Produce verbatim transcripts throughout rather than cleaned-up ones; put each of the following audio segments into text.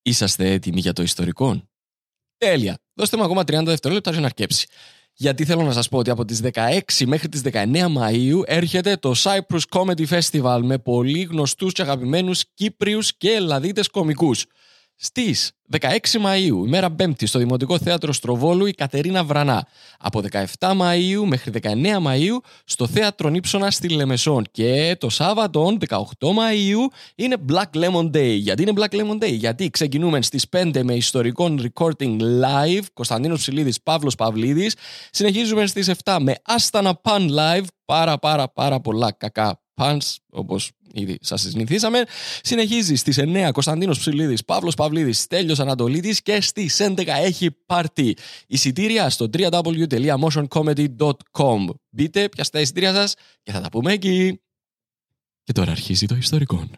Είσαστε έτοιμοι για το ιστορικό? Τέλεια. Δώστε μου ακόμα τριάντα δευτερόλεπτα για να αρκέψει. Γιατί θέλω να σας πω ότι από τις δεκαέξι μέχρι τις δεκαεννέα Μαΐου έρχεται το Cyprus Comedy Festival με πολύ γνωστούς και αγαπημένους Κύπριους και Ελλαδίτες κομικούς. Στις δεκαέξι Μαΐου, ημέρα Πέμπτη, στο Δημοτικό Θέατρο Στροβόλου, η Κατερίνα Βρανά. Από δεκαεπτά Μαΐου μέχρι δεκαεννέα Μαΐου στο Θέατρο Νύψωνα στη Λεμεσόν. Και το Σάββατο, δεκαοκτώ Μαΐου, είναι Black Lemon Day. Γιατί είναι Black Lemon Day? Γιατί ξεκινούμε στις πέντε με ιστορικών recording live, Κωνσταντίνος Ψηλίδης, Παύλος Παυλίδης. Συνεχίζουμε στις επτά με Άστανα Pan live, πάρα πάρα πάρα πολλά κακά pans, όπως ήδη σας συνηθίσαμε. Συνεχίζει στις εννέα Κωνσταντίνος Ψηλίδης, Παύλος Παυλίδης, Στέλιος Ανατολίτης και στις έντεκα έχει πάρτι. Εισιτήρια στο double-u double-u double-u τελεία motion comedy dot com. Μπείτε, πιάστε τα εισιτήρια σας και θα τα πούμε εκεί. Και τώρα αρχίζει το ιστορικό.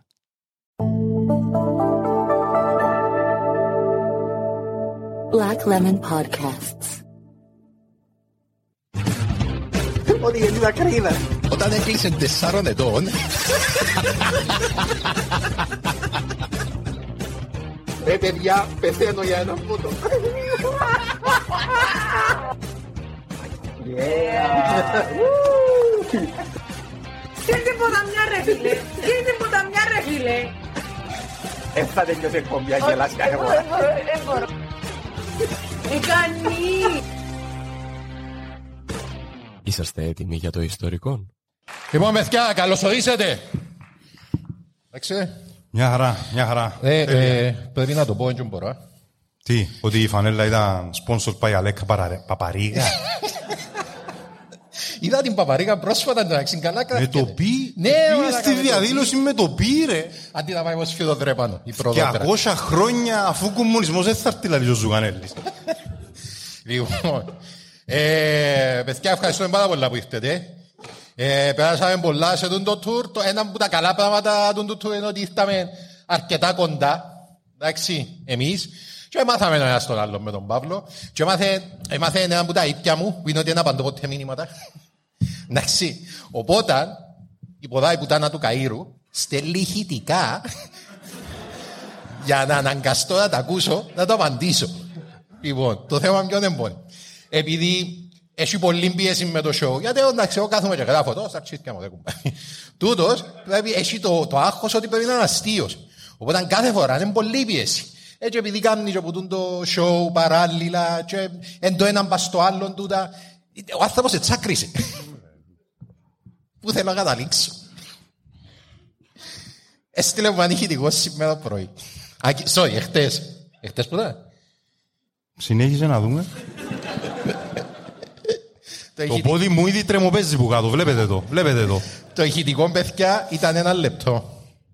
Black Lemon Podcasts. Ότι είναι τα κρύβα. Όταν έκλεισε τεσσάρων ετών. Ρε παιδιά, πεθαίνω για ένα φούτο. Σκέφτε ποταμιά ρε φίλε. Σκέφτε ποταμιά ρε φίλε. Έφτα τελειώσει εκπομπή, αγγελάς κάθε φορά. Δεν μπορώ. Εκανεί. Είσαστε έτοιμοι για το ιστορικό? Λοιπόν, παιδιά, καλωσορίσατε. Εντάξει. Μια χαρά, μια χαρά. Ε, ε, πρέπει να το πω, έτσι μπορώ. Τι, ότι η φανέλα ήταν σπόνσορ Παγιαλέκα Παπαρίγα. Είδα την Παπαρίγα πρόσφατα, εντάξει, καλά κρατιέται. Με το πι, Ναι, πήγε στη διαδήλωση με το πι, ρε. Αντί να πάει ως φιδοδρέπανο, η Και προδόπερα. ακόσια χρόνια αφού ο κομμουνισμός δεν θα έρθει λαλί ο Ζουγανέλης. Λοιπόν, ε, παιδιά, ευχαριστούμε πάρα πολλά που ήρθετε. Ε, περάσαμε πολλά σε τον το tour. Το ένα από τα καλά πράγματα του tour είναι ότι ήρθαμε αρκετά κοντά. Εντάξει, εμείς. Και μάθαμε ένα ένας τον άλλο με τον Παύλο. Και έμαθε, έμαθε ένα από τα ίδια μου, που είναι ότι δεν απαντώ ποτέ μήνυματα. Εντάξει, οπότε, η ποδά η πουτάνα του Καΐρου στέλνει ηχητικά για να αναγκαστώ να τα ακούσω, να το απαντήσω. Λοιπόν, το θέμα ποιο δεν μπορεί. Επειδή έχει πολλή πίεση με το show, γιατί εντάξει, εγώ κάθομαι και γράφω το, στα τσίτια μου δεν κουμπάει. Τούτος, πρέπει, έχει το, το άγχος ότι πρέπει να είναι αστείος. Οπότε κάθε φορά είναι πολλή πίεση. Έτσι επειδή κάνουν και από το show παράλληλα και εν το έναν πας στο άλλον τούτα, ο άνθρωπος σε τσάκρισε. Πού θέλω να καταλήξω. Έστειλε μου ανηχητικό σήμερα το πρωί. Sorry, εχθές. Εχθές που ήταν. Συνέχισε να δούμε. Το, Το πόδι μου ήδη τρεμοπαίζει που κάτω, βλέπετε το, βλέπετε το. το ηχητικό, παιδιά, ήταν ένα λεπτό.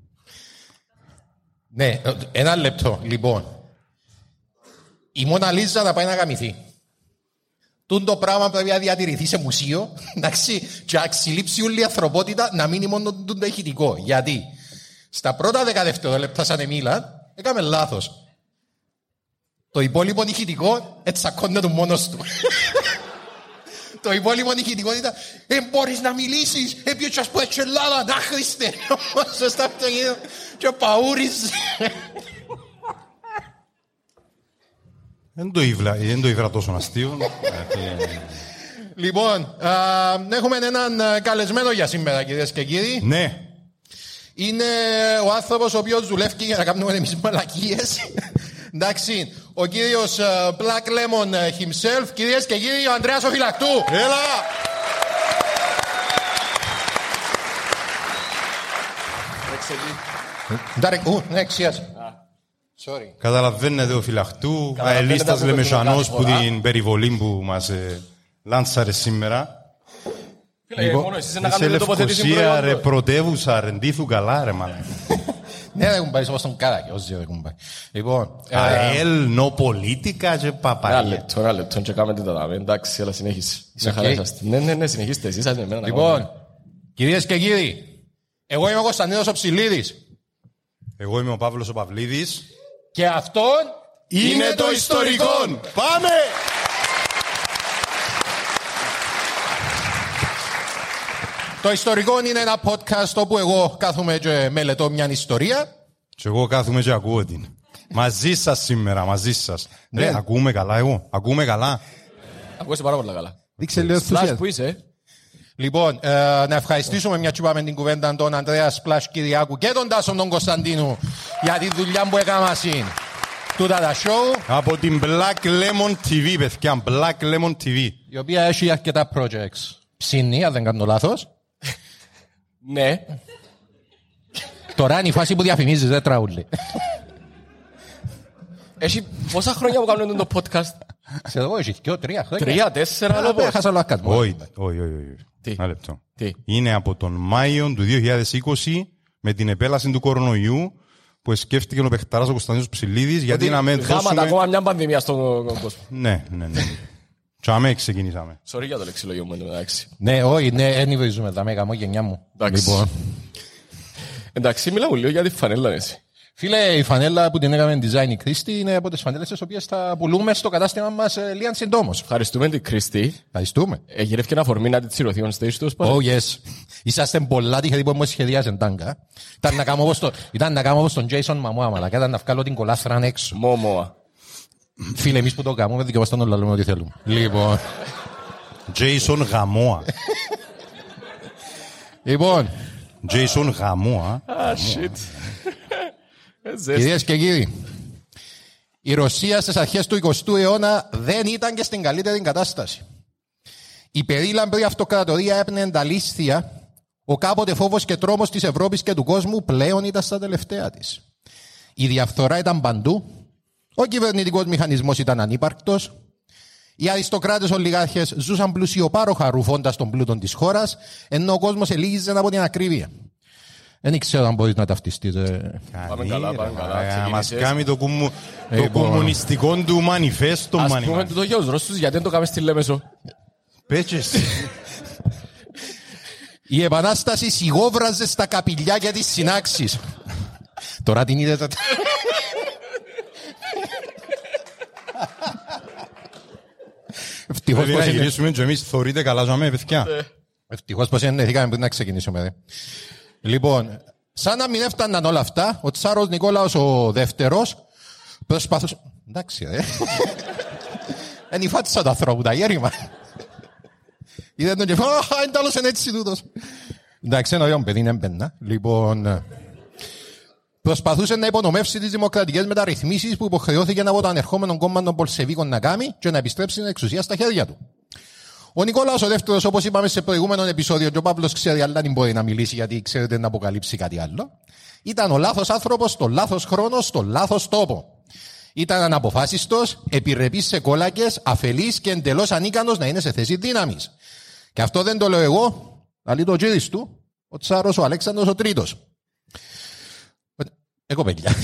Ναι, ένα λεπτό. Λοιπόν, η Μόνα Λίζα να πάει να γαμηθεί. Τούν το πράγμα πρέπει να διατηρηθεί σε μουσείο, εντάξει, και να ξυλίψει όλη η ανθρωπότητα να μείνει μόνο το ηχητικό. Γιατί στα πρώτα δέκα δευτερόλεπτα σαν εμίλα, έκαμε λάθος. Το υπόλοιπο ηχητικό ετσακώνεται του μόνος του. Το υπόλοιπο ηχητικό ήταν «Δεν μπορείς να μιλήσεις, έπιωτσας που έτσι Ελλάδα, να Χριστέ». Όμως στα αυτοκίνητα και παούριζε. Δεν το ήβρα, δεν το ήβρα τόσο αστείο. Λοιπόν, έχουμε έναν καλεσμένο για σήμερα, κυρίες και κύριοι. Ναι. Είναι ο άνθρωπος ο οποίος δουλεύει για να κάνουμε εμείς μαλακίες. Εντάξει, ο κύριος Black Lemon himself, κυρίες και κύριοι, ο Ανδρέας ο Φυλακτού. Έλα! Ου, ναι, ξιάσε. Sorry. Καταλαβαίνετε ο Φυλακτού, αελίστας Λεμεσανός που την περιβολή που μας ε, λάντσαρε σήμερα. Λοιπόν, είσαι Λευκοσία ρε, πρωτεύουσα ρε, ντύθου καλά ρε μάνα. Ναι, δεν κουμπάει, όπως τον Κάρακε, όσοι δεν κουμπάει. Λοιπόν, ΑΕΛ, νο πολίτικα και Ένα παπαρία. λεπτό, ένα λεπτό και κάνετε τα δάμε. Εντάξει, αλλά συνέχισε. Σε χαρά είσαστε. Ναι, ναι, ναι, συνεχίστε. Εσείς είσαστε με εμένα. Λοιπόν, κυρίες και κύριοι, εγώ είμαι ο Κωνσταντίνος ο Ψηλίδης. Εγώ είμαι ο Παύλος ο Παυλίδης. Και αυτόν Είναι το ιστορικό. Πάμε! Το ιστορικό είναι ένα podcast όπου εγώ κάθομαι και μελετώ μια ιστορία. Και εγώ κάθομαι και ακούω την. Μαζί σας σήμερα, μαζί σας. Ναι. Ναι, ακούμε καλά εγώ. Ακούμε καλά. Ακούγεσαι πάρα πολύ καλά. Δείξε λίγο Σλάς ενθουσιασμό. που είσαι. Λοιπόν, ε, να ευχαριστήσουμε μια τσουπάμε την κουβέντα τον Ανδρέα Σπλάσ Κυριάκου και τον Τάσο τον Κωνσταντίνου για τη δουλειά που έκανα μαζί. Τούτα τα show, Από την Black Lemon τι βι, παιδιά. Black Lemon τι βι. η οποία έχει αρκετά projects. Ψήνει, αν δεν κάνω λάθος. Ναι. Τώρα είναι η φάση που διαφημίζεις, δεν τραούλει. Έχει πόσα χρόνια που κάνουν το podcast. Ξέρω εγώ, έχει και τρία χρόνια. Τρία, τέσσερα, Αλλά λόγω. έχασα λακασμό. Όχι, όχι, όχι, όχι. Τι? Ένα λεπτό. Τι. Είναι από τον Μάιο του δύο χιλιάδες είκοσι με την επέλαση του κορονοϊού που σκέφτηκε ο παιχταράς ο Κωνσταντίνος Ψηλίδης γιατί να με Γάματα δώσουμε... ακόμα μια πανδημία στον κόσμο. Ναι, ναι, ναι. Τσάμε ξεκινήσαμε. Sorry για το λεξιλόγιο μου, εντάξει. Ναι, όχι, ναι, δεν υβρίζουμε τα μέγα μου, γενιά μου. Εντάξει. Λοιπόν. Εντάξει, μιλάω λίγο για τη φανέλα, εσύ. Φίλε, η φανέλα που την έκαμε design η Κρίστη είναι από τις φανέλες τις οποίες θα πουλούμε στο κατάστημα μας ε, λίγαν συντόμως. Ευχαριστούμε την Κρίστη. Ευχαριστούμε. Εγυρεύει και ένα φορμί να τη τσιρωθεί on stage του. Oh yes. Είσαστε πολλά τυχεροί που μου σχεδιάζαν τάγκα. Ήταν να κάνω όπως το- Ήταν να κάνω όπως τον Jason Momoa, μαλακά, ήταν να βγάλω την κολάθρα έξω. Μόμοα. Φίλε, εμείς που το κάνουμε δικαιούμαστε να λέμε ό,τι θέλουμε. Λοιπόν. Jason Γαμόα. Λοιπόν, Jason Γαμόα. Ah, shit. Ζέστη. κυρίες και κύριοι, η Ρωσία στις αρχές του εικοστού αιώνα δεν ήταν και στην καλύτερη κατάσταση. Η περίλαμπρη αυτοκρατορία έπνεε τα λίσθια, ο κάποτε φόβος και τρόμος της Ευρώπης και του κόσμου πλέον ήταν στα τελευταία της. Η διαφθορά ήταν παντού, ο κυβερνητικός μηχανισμός ήταν ανύπαρκτος, οι αριστοκράτες ολιγάρχες ζούσαν πλουσιοπάροχα ρουφώντας τον πλούτο της χώρας, ενώ ο κόσμος ελίγιζε από την ακρίβεια. Δεν ξέρω αν μπορείς να ταυτιστείς. ε. Πάμε καλά, πάμε καλά. Μας Ξεκίνησες. κάνει το, κομμου... το Λοιπόν. κομμουνιστικό του μανιφέστο. Ας μανι- πούμε το για τους Ρώσους, γιατί δεν το κάνουμε στη Λέμεσο. Πες και εσύ. Η Επανάσταση σιγόβραζε στα καπηλιά της συνάξης. Τώρα την είδατε. Ευτυχώς Πρέπει πως να είναι- γυρίσουμε και εμείς θωρείτε καλά ζάμε, παιδιά. ευτυχώς πως εννοηθήκαμε πριν να ξεκινήσουμε. Δε. Λοιπόν, σαν να μην έφταναν όλα αυτά, ο Τσάρος Νικόλαος ο δεύτερος προσπαθούσε... Εντάξει, ρε. Είναι η φάτσα του ανθρώπου, τα γέρημα. Είδε τον και φάει, «Αχ, είναι τέλος είναι έτσι τούτος». Εντάξει, είναι ωραίο παιδί, είναι έμπαιννα. Λοιπόν, προσπαθούσε να υπονομεύσει τις δημοκρατικές μεταρρυθμίσεις που υποχρεώθηκε από το ανερχόμενο κόμμα των Πολσεβίκων να κάνει και να επιστρέψει την εξουσία στα χέρια του. Ο Νικόλαος ο δεύτερος, όπως είπαμε σε προηγούμενο επεισόδιο, και ο Παύλος ξέρει, αλλά δεν μπορεί να μιλήσει γιατί ξέρετε να αποκαλύψει κάτι άλλο. Ήταν ο λάθος άνθρωπος, στο λάθος χρόνο, στο λάθος τόπο. Ήταν αναποφάσιστος, επιρρεπής σε κόλακες, αφελής και εντελώς ανίκανος να είναι σε θέση δύναμης. Και αυτό δεν το λέω εγώ, αλλά το τζίρις του, ο Τσάρος ο Αλέξανδρος ο τρίτος. Εγώ παιδιά.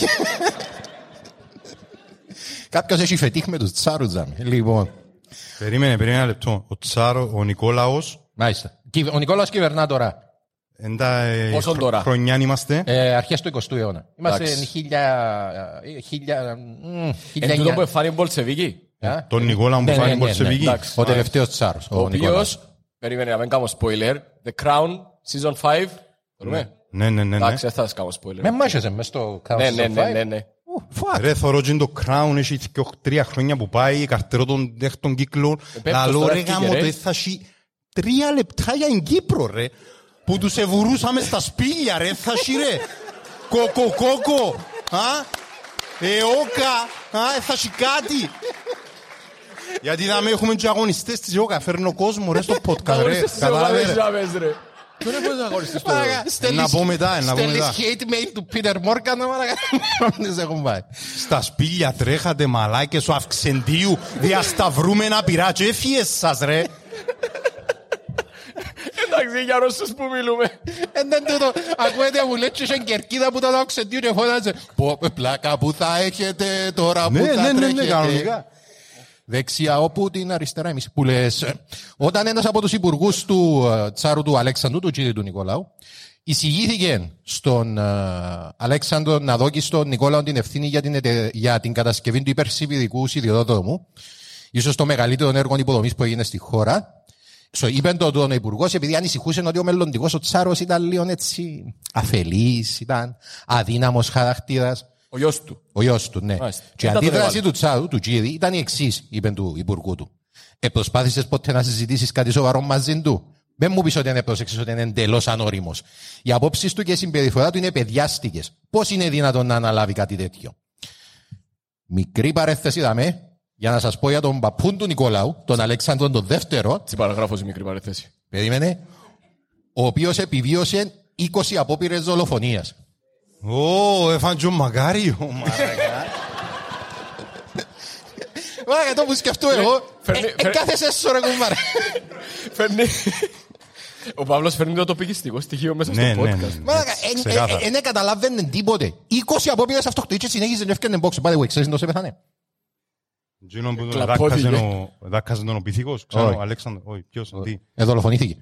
Κάποιος έχει φετίχ με τους Τσάρους, ζάμε. Λοιπόν, Περίμενε, περίμενε ένα λεπτό. Ο Τσάρο, ο Νικόλαος, μάλιστα. Κυβε- Ο Νικόλαος κυβερνά τώρα. εντά ε, Πόσο χρο- τώρα? χρονιά είμαστε. Ε, αρχές του εικοστού αιώνα. Είμαστε Εντάξει. χίλια... ε, χίλια... μ, χίλια Εν τούτο που εννιά- εφάνει Μπολσεβίκη. Α? Τον Νικόλαο που Ναι, ναι, φάνηκε ναι, ναι. Πολσεβίκη. Εντάξει. Ο τελευταίος Τσάρος. Ο Νικόλαος. οποίος, περίμενε να μην κάνω spoiler, The Crown, season five. Μπορούμε. Ναι, ναι, ναι. ναι. Εντάξει, δεν θα σας κάνω spoiler. Με μάχεσαι μες στο Crown Ναι, Season ναι, ναι, five. ναι, ναι. Ου, fuck. Ρε, θωρώ και το Crown έχει και τρία χρόνια που πάει, καρτερώ τον δέχτον κύκλο. πέμπτος Λαλό τώρα ρε έφυγε, γάμο ρε. το θα έχει τρία λεπτά για την Κύπρο ρε. Που τους εβουρούσαμε στα σπήλια ρε, θα έχει ρε. Κοκοκόκο. Α, εόκα. Α, θα έχει κάτι. Γιατί να μην έχουμε και αγωνιστές της εόκα. Φέρνω κόσμο ρε στο podcast ρε. Κατάλαβε ρε. Ποιο είναι πώς αγωνιστής το Μαλάκα, στέλνεις- Να πω μετά, να πω στέλνεις μετά. hate mail του Peter Morgan, μαλάκα. Δεν έχουν πάει. Στα σπήλια τρέχατε μαλάκες ο Αυξεντίου διασταυρούμενα πειρά και έφυγες σας ρε. Εντάξει, για Ρώσους που μιλούμε. Εν δεν τούτο, ακούετε μου λέει και είχε κερκίδα που ήταν οξεντίου και φώναζε «Πω, πλάκα που θα έχετε τώρα που Ναι, θα ναι, ναι, ναι, τρέχετε». κανονικά. Δεξιά ο Πούτιν, αριστερά εμείς. Που λες, ε, όταν ένας από τους υπουργούς του ε, Τσάρου του Αλέξανδρου, του κύριου του Νικολάου, εισηγήθηκε στον ε, Αλέξανδρο να δώσει στον Νικόλαο την ευθύνη για την, ετε- για την κατασκευή του υπερσιβηρικού σιδηρόδρομου, ίσως το μεγαλύτερο έργο υποδομής που έγινε στη χώρα. So, είπε το τον υπουργός, επειδή ανησυχούσε ότι ο μελλοντικός ο Τσάρος ήταν λίγο έτσι αφελής, ήταν αδύναμος χαρακτήρας. Ο γιος του. Ο γιος του, ναι. Μάλιστα. Και η Μετά τον αντίδραση έβαλε. του Τσάδου, του Τζίδη, ήταν η εξής, είπε του υπουργού του. Ε, προσπάθησες ποτέ να συζητήσεις κάτι σοβαρό μαζί του? Δεν μου πεις ότι δεν πρόσεξες ότι είναι εντελώς ανώριμος. Οι απόψεις του και η συμπεριφορά του είναι παιδιάστικες. Πώς είναι δυνατόν να αναλάβει κάτι τέτοιο? Μικρή παρέθεση δαμε, για να σας πω για τον παππούν του Νικόλαου, τον Αλέξανδρον τον δεύτερο. Τι παραγράφω σε μικρή παρέθεση. Περίμενε. Ο οποίος επιβίωσε είκοσι απόπειρες δολοφονίας. Ω, έφαν Τζον Μακάριο, μαλάκα. Μάκα, το που σκεφτώ εγώ, φέρνει- ε, ε, φέρνει- κάθε σέσσο ρε κουμπάρε. Φέρνει... Ο Παύλος φέρνει το τοπικιστικό στοιχείο μέσα Ναι, στο ναι, podcast. ναι. Μάκα, Ξεκάθαρα. δεν καταλάβαινε τίποτε. είκοσι απόπειρες αυτοκτονίες και συνέχιζε να έφτιανε box. By the way, ξέρεις να σε πεθάνε. Τζίνο που Κλαπώθηκε. δάκαζε ο- δάκαζε τον ο πυθίκος, ξέρω, Όχι. ο Αλέξανδρο. Όχι, ποιος, τι. Ε, δολοφονήθηκε.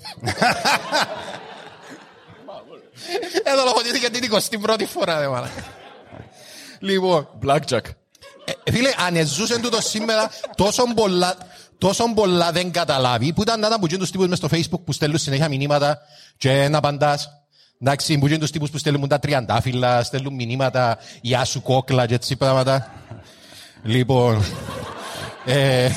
Ε, δολοφονήθηκε την εικοστή πρώτη φορά, δε μάνα. Λοιπόν, Blackjack. ε, φίλε, αν ζούσαν τούτο σήμερα τόσο πολλά, τόσο πολλά δεν καταλάβει, που ήταν να ήταν που γίνουν τους τύπους μες στο Facebook που στέλνουν συνέχεια μηνύματα και να απαντάς. Εντάξει, που γίνουν τους τύπους που στέλνουν τα τριαντάφυλλα, στέλνουν μηνύματα, γεια σου κόκλα και έτσι πράγματα. Λοιπόν, ε,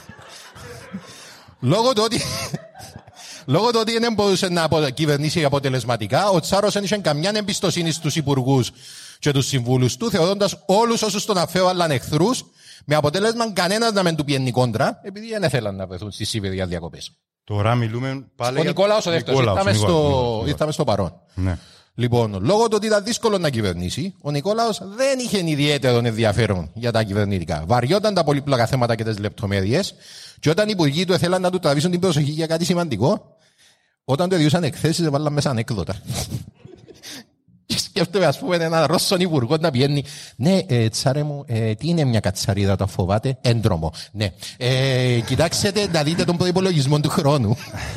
λόγω του ότι λόγω του ότι δεν μπορούσε να απο- κυβερνήσει αποτελεσματικά, ο Τσάρος δεν είχε καμιά εμπιστοσύνη στους υπουργούς και τους συμβούλους του, θεωρώντας όλους όσους τον αφέωαλαν εχθρούς, με αποτέλεσμα κανένας να μην του πιένει κόντρα, επειδή δεν ήθελαν να βρεθούν στη Σίβηρια διακοπές. Τώρα μιλούμε πάλι Ο για- Νικόλαος ο δεύτερος, Νικόλαος, ήρθαμε Νικόλαος, στο, Νικόλαος. ήρθαμε στο παρόν. Ναι. Λοιπόν, λόγω του ότι ήταν δύσκολο να κυβερνήσει, ο Νικόλαος δεν είχε ιδιαίτερο ενδιαφέρον για τα κυβερνητικά. Βαριόταν τα πολύπλοκα θέματα και τις λεπτομέρειες, και όταν οι υπουργοί του ήθελαν να του τραβήσουν την προσοχή για κάτι σημαντικό, όταν του διούσαν εκθέσεις, έβαλαν μέσα ανέκδοτα. Και σκέφτομαι, ας πούμε, έναν Ρώσον υπουργό να πηγαίνει. Ναι, ε, τσάρε μου, ε, τι είναι μια κατσαρίδα, το φοβάται? Έντρομο. Ναι. Ε, κοιτάξτε να δείτε τον προϋπολογισμό του χρόνου.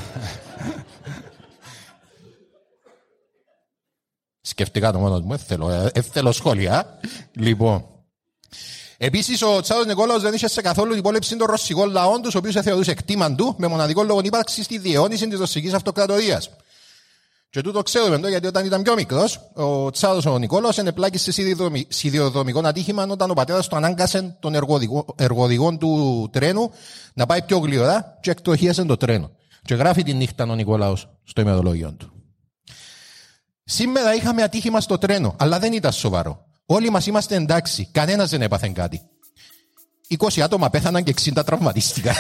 Σκεφτικά το μόνο μου, ε, θέλω, ε, ε, θέλω σχόλια. Λοιπόν. Επίσης, ο Τσάρος Νικόλαος δεν είχε σε καθόλου υπόλοιψη των ρωσικών λαών, τους οποίους θεωρούσε κτήμαν του, με μοναδικό λόγο ύπαρξη στη διαιώνιση της ρωσικής αυτοκρατορίας. Και τούτο ξέρουμε το, γιατί όταν ήταν πιο μικρός, ο Τσάρος ο Νικόλαος ενεπλάκησε σε σιδηροδρομι- σιδηροδρομικό ατύχημα όταν ο πατέρας του ανάγκασε τον εργοδηγό, εργοδηγό του τρένου να πάει πιο γλυωρά και εκτροχίασε το τρένο. Και γράφει τη νύχτα ο Νικόλαος στο ημερολόγιο του. Σήμερα είχαμε ατύχημα στο τρένο, αλλά δεν ήταν σοβαρό. Όλοι μας είμαστε εντάξει, κανένας δεν έπαθε κάτι. είκοσι άτομα πέθαναν και εξήντα τραυματίστηκαν.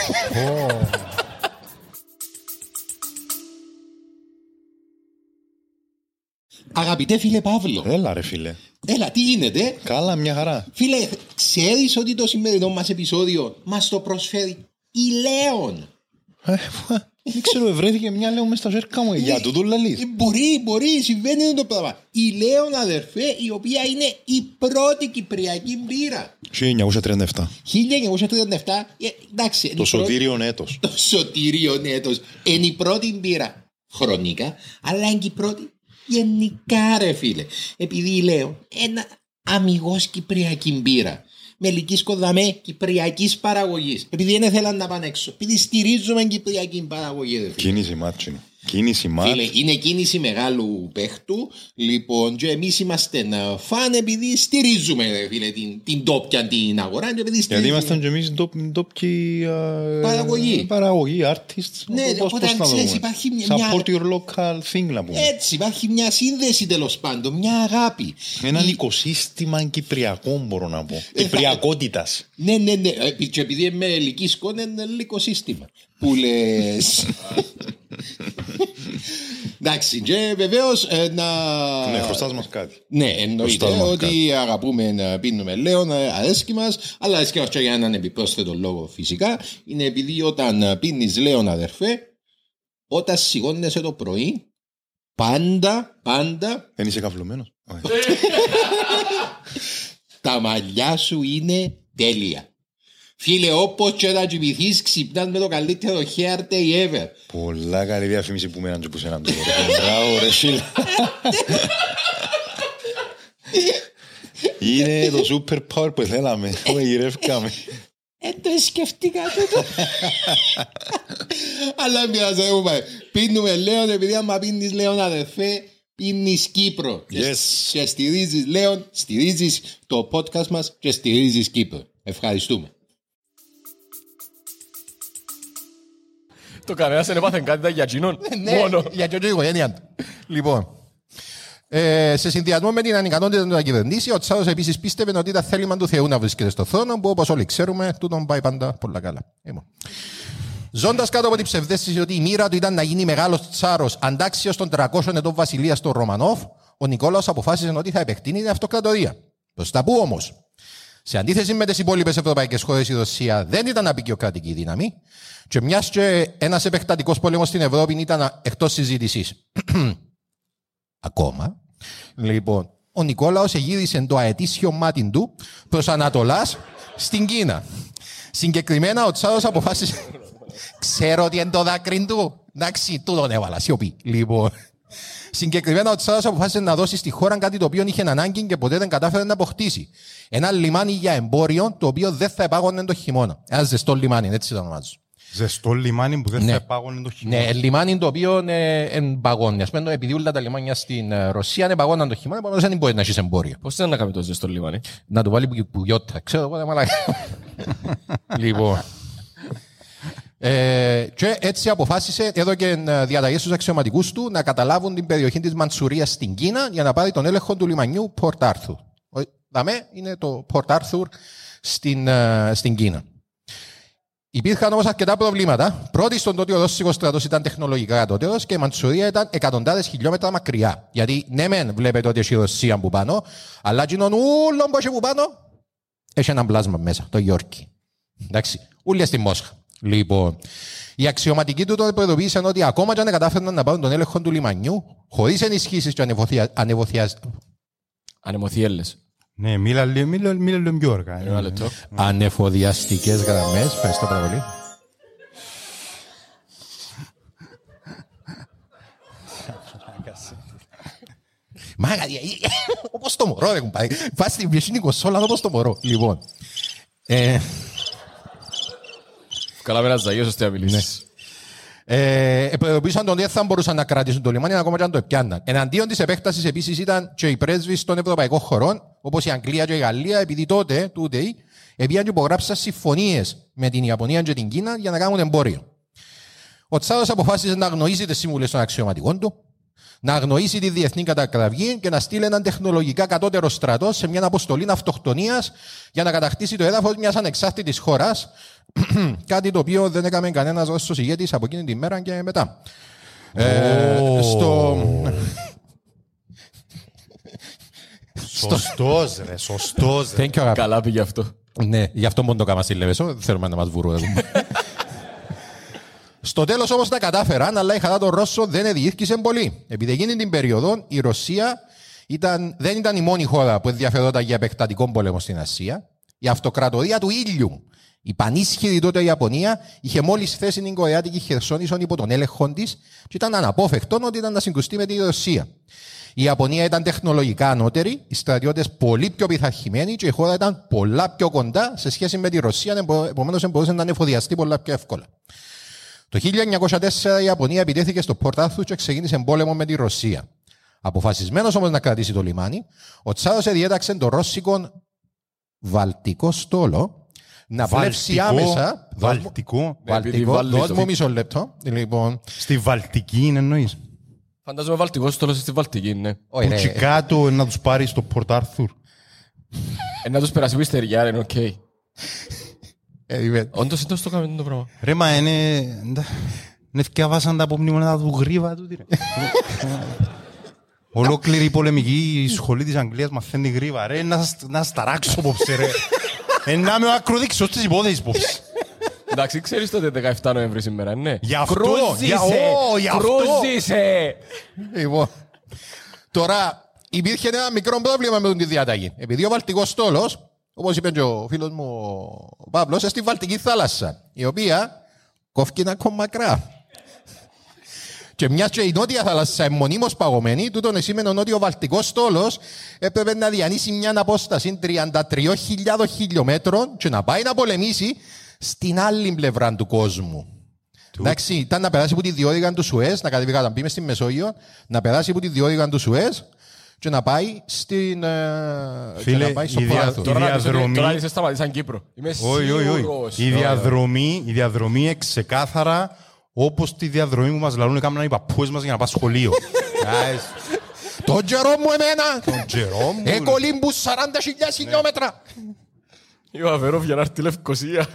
Αγαπητέ φίλε Παύλο, Έλα ρε φίλε. έλα τι γίνεται? Καλά, μια χαρά. Φίλε, ξέρεις ότι το σημερινό μας επεισόδιο μας το προσφέρει η Λέων? Ε, δεν ξέρω, βρέθηκε μια λέω μες στα ζέρκα μου. Για τούτο λαλείς. Ε, Μπορεί, μπορεί, συμβαίνει αυτό το πράγμα. Η Λέων αδερφέ, η οποία είναι η πρώτη κυπριακή μπύρα. χίλια εννιακόσια τριάντα επτά. χίλια εννιακόσια τριάντα επτά, ε, εντάξει. είναι Το η πρώτη- σωτήριον έτος. Το σωτήριον έτος. Είναι η πρώτη μπύρα χρονικά, αλλά είναι και η πρώτη γενικά ρε φίλε. Επειδή λέω ένα αμιγώς κυπριακή μπύρα. Με ελικίσκο δαμέ κυπριακής παραγωγής. Επειδή δεν θέλαν να πάνε έξω. Επειδή στηρίζουμε κυπριακή παραγωγή. Ρε φίλε. Κίνηση μάτσινο. Κίνηση μάτ. Φίλε, είναι κίνηση μεγάλου παίχτου. Λοιπόν, και εμείς είμαστε να φαν επειδή στηρίζουμε ρε φίλε, την, την τόπια την αγορά. Και επειδή Γιατί στηρίζουμε. ήμασταν και εμείς ντόπιοι ε, Παραγωγή. Παραγωγή, artists. Ναι, Πώς- οπότε πώς να ξέρεις, δούμε. υπάρχει μια- μια- Support your local thing να πούμε. Έτσι, υπάρχει μια σύνδεση τέλος πάντων, μια αγάπη. Έναν Η- οικοσύστημα κυπριακό μπορώ να πω. θα- Κυπριακότητας. Ναι, ναι, ναι. Ε, Και επειδή είμαι ελική σκόνη, είναι ελληνικό σύστημα. Που λες. Εντάξει, και βεβαίως ε, να. Ναι, χρωστάς μας κάτι. Ναι, εννοείται Χρωστάς μας ότι αγαπούμε να πίνουμε λέον, ε, αρέσκει μας, αλλά αρέσκει μας και για έναν επιπρόσθετο λόγο φυσικά. Είναι επειδή όταν πίνεις λέον, αδερφέ, όταν σηκώνεσαι το πρωί, πάντα, πάντα Δεν είσαι καυλωμένος. Όχι. τα μαλλιά σου είναι τέλεια. Φίλε, όπως και να κοιμηθείς, ξυπνάς με το καλύτερο hair day ever. Πολλά καλή διαφήμιση που μέναν και που σέναν τώρα. Μπράβο ρε φίλε. Είναι το super power που θέλαμε. Όχι, γυρεύκαμε. Ε, το σκεφτήκα τούτο. Αλλά μοιάζει, έχουμε. Πίνουμε λέον, επειδή άμα πίνεις λέον, αδερφέ, πίνεις Κύπρο. Yes. Και στηρίζεις, Λέων, στηρίζεις το podcast μας και στηρίζεις Κύπρο. Ευχαριστούμε. Το κανένας δεν έπαθε κάτι για εκείνον. Ναι, για την οικογένεια του. Λοιπόν, ε, σε συνδυασμό με την ανικανότητα του να κυβερνήσει, ο Τσάδος επίσης πίστευε ότι ήταν θέλημα του Θεού να βρίσκεται στο θρόνο, που όπως όλοι ξέρουμε, τούτον πάει πάντα πολλά καλά. Ζώντας κάτω από την ψευδαίσθηση ότι η μοίρα του ήταν να γίνει μεγάλος τσάρος αντάξιος των τριακόσιων ετών βασιλείας των Ρωμανόφ, ο Νικόλαος αποφάσισε ότι θα επεκτείνει την αυτοκρατορία. Προς τα πού όμως? Σε αντίθεση με τις υπόλοιπες ευρωπαϊκές χώρες, η Ρωσία δεν ήταν απεικιοκρατική δύναμη, και μιας και ένας επεκτατικός πόλεμος στην Ευρώπη ήταν εκτός συζήτησης. Ακόμα. Λοιπόν, ο Νικόλαος εγύρισε το αετήσιο μάτι του προς Ανατολάς στην Κίνα. Συγκεκριμένα ο Τσάρος αποφάσισε. Ξέρω ότι είναι το δάκρυ του. Εντάξει, του τον έβαλα, σιωπή. Λοιπόν. Συγκεκριμένα ο Τσάρος αποφάσισε να δώσει στη χώρα κάτι το οποίο είχε ανάγκη και ποτέ δεν κατάφερε να αποκτήσει. Ένα λιμάνι για εμπόριο το οποίο δεν θα επάγωνε το χειμώνα. Ένα ζεστό λιμάνι, έτσι το ονομάζω. Ζεστό λιμάνι που δεν Ναι. θα επάγωνε το χειμώνα. Ναι, λιμάνι το οποίο εμπαγώνει. Ας πούμε, επειδή όλα τα λιμάνια στην ε, Ρωσία επαγώναν το χειμώνα, επομένως δεν μπορεί να έχεις εμπόριο. Πώς ήταν να κάνει το ζεστό λιμάνι? Να του βάλει που- πουγιότητα. Ξέρω εγώ, δεν μαλάκα. Λοιπόν. Ε, και έτσι αποφάσισε, εδώ και ε, διαταγές στους αξιωματικούς του, να καταλάβουν την περιοχή της Μαντσουρίας στην Κίνα για να πάρει τον έλεγχο του λιμανιού Port Arthur. Ο- Δαμέ είναι το Port Arthur στην, ε, στην Κίνα. Υπήρχαν όμως αρκετά προβλήματα. Πρώτη, στον τότε ο Ρώσικος στρατός ήταν τεχνολογικά κατώτερος και η Μαντσουρία ήταν εκατοντάδες χιλιόμετρα μακριά. Γιατί ναι, μεν βλέπετε ότι έχει η Ρωσία που πάνω, αλλά εκείνον ούλον που έχει που πάνω έχει ένα πλάσμα μέσα, το Γιόρκι. Εντάξει, ούλια στη Μόσχα. Λοιπόν, οι αξιωματικοί του τότε προειδοποίησαν ότι ακόμα και αν κατάφεραν να πάρουν τον έλεγχο του λιμανιού, χωρίς ενισχύσεις και ανεβοθια... ανεβοθια... Ανεμοθιέλες. Ναι, μίλα λίγο μίλα, μίλα λίγο πιο αργά. Ένα λεπτό. ανεφοδιαστικές γραμμές. Ευχαριστώ πάρα πολύ. Μάγα, όπως το μωρό, δεν πάει. Πας στην πιεσίνη κοσόλα, όπως το μωρό. Λοιπόν, ε, Καλά με ένας ζαγίος ώστε να μιλήσεις. Ε, προειδοποίησαν τον ότι δεν θα μπορούσαν να κρατήσουν το λιμάνι ακόμα και αν το πιάνναν. Εναντίον της επέκτασης επίσης ήταν και οι πρέσβεις των ευρωπαϊκών χωρών, όπως η Αγγλία και η Γαλλία, επειδή τότε, τούτε, επίαν και υπογράψαν συμφωνίες με την Ιαπωνία και την Κίνα για να κάνουν εμπόριο. Ο Τσάρος αποφάσισε να αγνοήσει τις συμβουλές των αξιωματικών του, να αγνοήσει τη διεθνή κατακραυγή και να στείλει έναν τεχνολογικά κατώτερο στρατό σε μια αποστολή αυτοκτονίας για να κατακτήσει το έδαφος μιας ανεξάρτητης χώρας. Κάτι το οποίο δεν έκαμε κανένας Ρώσος ηγέτης από εκείνη τη μέρα και μετά. Ε, στο... Σωστός ρε, σωστός ρε. Thank you, αγάπη. Καλά πήγε αυτό. Ναι, γι' αυτό μόνο το κάμα στη Λεβεσό, δεν θέλουμε να μας βουρούν. Στο τέλος όμως τα κατάφεραν, αλλά η χαρά των Ρώσων δεν διήρκησε πολύ. Επειδή εκείνη την περίοδο η Ρωσία ήταν, δεν ήταν η μόνη χώρα που ενδιαφερόταν για επεκτατικό πόλεμο στην Ασία. Η αυτοκρατορία του ήλιου, η πανίσχυρη τότε Ιαπωνία, είχε μόλις θέσει την Κορεάτικη Χερσόνησο υπό τον έλεγχο της και ήταν αναπόφευκτο ότι ήταν να συγκρουστεί με τη Ρωσία. Η Ιαπωνία ήταν τεχνολογικά ανώτερη, οι στρατιώτες πολύ πιο πειθαρχημένοι και η χώρα ήταν πολλά πιο κοντά σε σχέση με τη Ρωσία, επομένως μπορούσε να ανεφοδιαστεί πολλά πιο εύκολα. Το χίλια εννιακόσια τέσσερα η Ιαπωνία επιτέθηκε στο Port Arthur και ξεκίνησε πόλεμο με τη Ρωσία. Αποφασισμένος όμως να κρατήσει το λιμάνι, ο Τσάρος διέταξε το ρώσικο βαλτικό στόλο να πλεύσει άμεσα. Βαλτικό. Βαλτικό. Δώσ' μου μισό λεπτό. Λοιπόν, Στη Βαλτική είναι εννοείς. Φαντάζομαι βαλτικός στόλος στη Βαλτική, ναι. όχι, Που ρε, και κάτω να τους πάρει στο Port Arthur. Ε, να τους περάσει πιστεριά, είναι οκ. ε, είπε, Όντως είναι το κάνουμε το πράγμα. Ρε μα είναι... Είναι θκιαβάσαν τα απομνημονέτα του γρίβα του. Ολόκληρη η πολεμική σχολή της Αγγλίας μαθαίνει γρίβα. Ρε να σας- να σας ταράξω πόψε ρε. Ε, να είμαι ο ακροδείξος της υπόθεσης πόψε. Εντάξει, ξέρεις τότε δεκαεφτά Νοέμβρη σήμερα, ναι. Γι' αυτό, Κρούζησε! για- ω, γι' αυτό. Κρούζησε! λοιπόν. Τώρα, υπήρχε ένα μικρό πρόβλημα με τη διάταγη. Επειδή ο βαλτικός στόλος, όπως είπε και ο φίλος μου ο Παύλος, είναι στη Βαλτική θάλασσα, η οποία κόφηκε ακόμα μακρά. Και μια και η νότια θάλασσα είναι μονίμως παγωμένη, τούτον σήμαινε ότι ο βαλτικός στόλος έπρεπε να διανύσει μια απόσταση τριάντα τρεις χιλιάδες χιλιόμετρων και να πάει να πολεμήσει στην άλλη πλευρά του κόσμου. Εντάξει, ήταν να περάσει από τη διόδια του Σουέζ, να κατεβεί κάτω, να μπει μες στη Μεσόγειο, να περάσει από τη διόδια του Σουέζ και να πάει στην. Φίλε, και να πάει στο η, δια, Πόρθο. η διαδρομή. Τώρα είσαι σταματήσαν Κύπρο. Είμαι Όχι, όχι, όχι. σίγουρος. Η διαδρομή, η διαδρομή είναι ξεκάθαρα όπως τη διαδρομή που μας λαλούν έκαναν οι παππούες μας για να πας σχολείο. Τον τζερό μου εμένα! Τον τζερό μου. Εκολύμπου σαράντα χιλιάδες χιλιόμετρα! Είμαι αβερό για να έρθει Λευκοσία.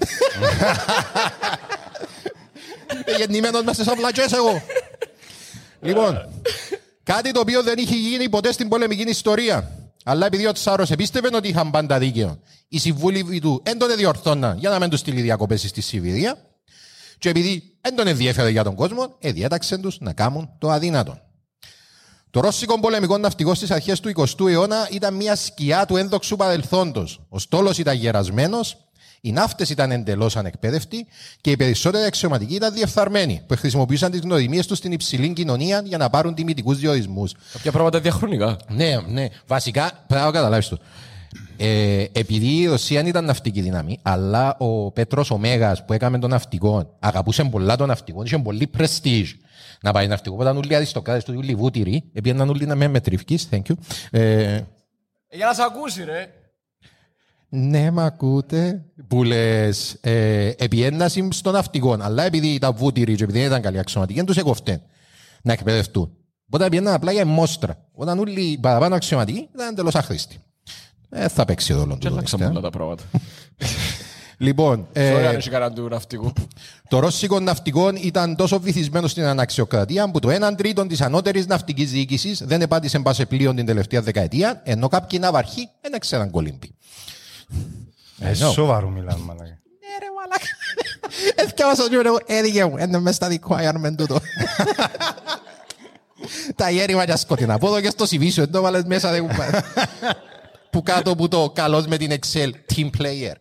Γεννημένος μέσα στις αυλακές εγώ. Λοιπόν, κάτι το οποίο δεν είχε γίνει ποτέ στην πολεμική ιστορία. Αλλά επειδή ο Τσάρος επίστευε ότι είχαν πάντα δίκαιο, οι συμβούλοι του δεν τον διορθώναν για να μην τους στείλει διακοπές στη Σιβηρία και επειδή δεν τον ενδιέφερε για τον κόσμο, διέταξαν τους να κάνουν το αδύνατο. Το ρώσικο πολεμικό ναυτικό στις αρχές του εικοστού αιώνα ήταν μια σκιά του ένδοξου παρελθόντος. Ο στόλος ήταν γερασμένος, οι ναύτες ήταν εντελώς ανεκπαίδευτοι και οι περισσότεροι αξιωματικοί ήταν διεφθαρμένοι, που χρησιμοποιούσαν τις γνωριμίες τους στην υψηλή κοινωνία για να πάρουν τιμητικούς διορισμούς. Κάποια πράγματα διαχρονικά. Ναι, ναι. Βασικά, πρέπει να καταλάβεις το. Ε, επειδή η Ρωσία ήταν ναυτική δύναμη, αλλά ο Πέτρος ο Μέγας που έκαμε τον ναυτικό, αγαπούσε πολλά τον ναυτικό, είχε πολύ πρεστίζ να πάει ναυτικό. Όταν όλοι οι αριστοκράτες του όλοι βούτυροι, επειδή όλοι να με μετρυφκείς, thank you. Ε, για να σε ακούσει, ρε. Ναι, μ' ακούτε. Που λες, ε, επιέναση στο ναυτικό, αλλά επειδή ήταν βούτυροι και επειδή δεν ήταν καλοί αξιωματικοί, δεν τους έκοφτε να εκπαιδευτούν. Οπότε επιέναν απλά για μόστρα. Όταν όλοι οι παραπάνω αξιωματικοί ήταν εντελώς άχρηστοι. Δεν θα παίξει ρόλο του. Και αλλάξαμε όλα τα πράγματα. Λοιπόν, ε, του ναυτικού. Το ρώσικο ναυτικό ήταν τόσο βυθισμένο στην αναξιοκρατία που το έναν τρίτο της ανώτερης ναυτικής διοίκησης δεν επάτησε μπα σε πλοίο την τελευταία δεκαετία, ενώ κάποιοι ναυαρχοί δεν ξέραν κολύμπι. Ε, σοβαρό μιλάμε, μαλάκα. Ναι ρε μαλάκα. Εθιάβασα και εγώ, έδιγε μου, είναι μες στα requirement τούτο. Τα γέρημα και σκοτεινά. Από εδώ και στο σιβίσιο, δεν το βάλες μέσα. Που κάτω που το καλός με την Excel team player.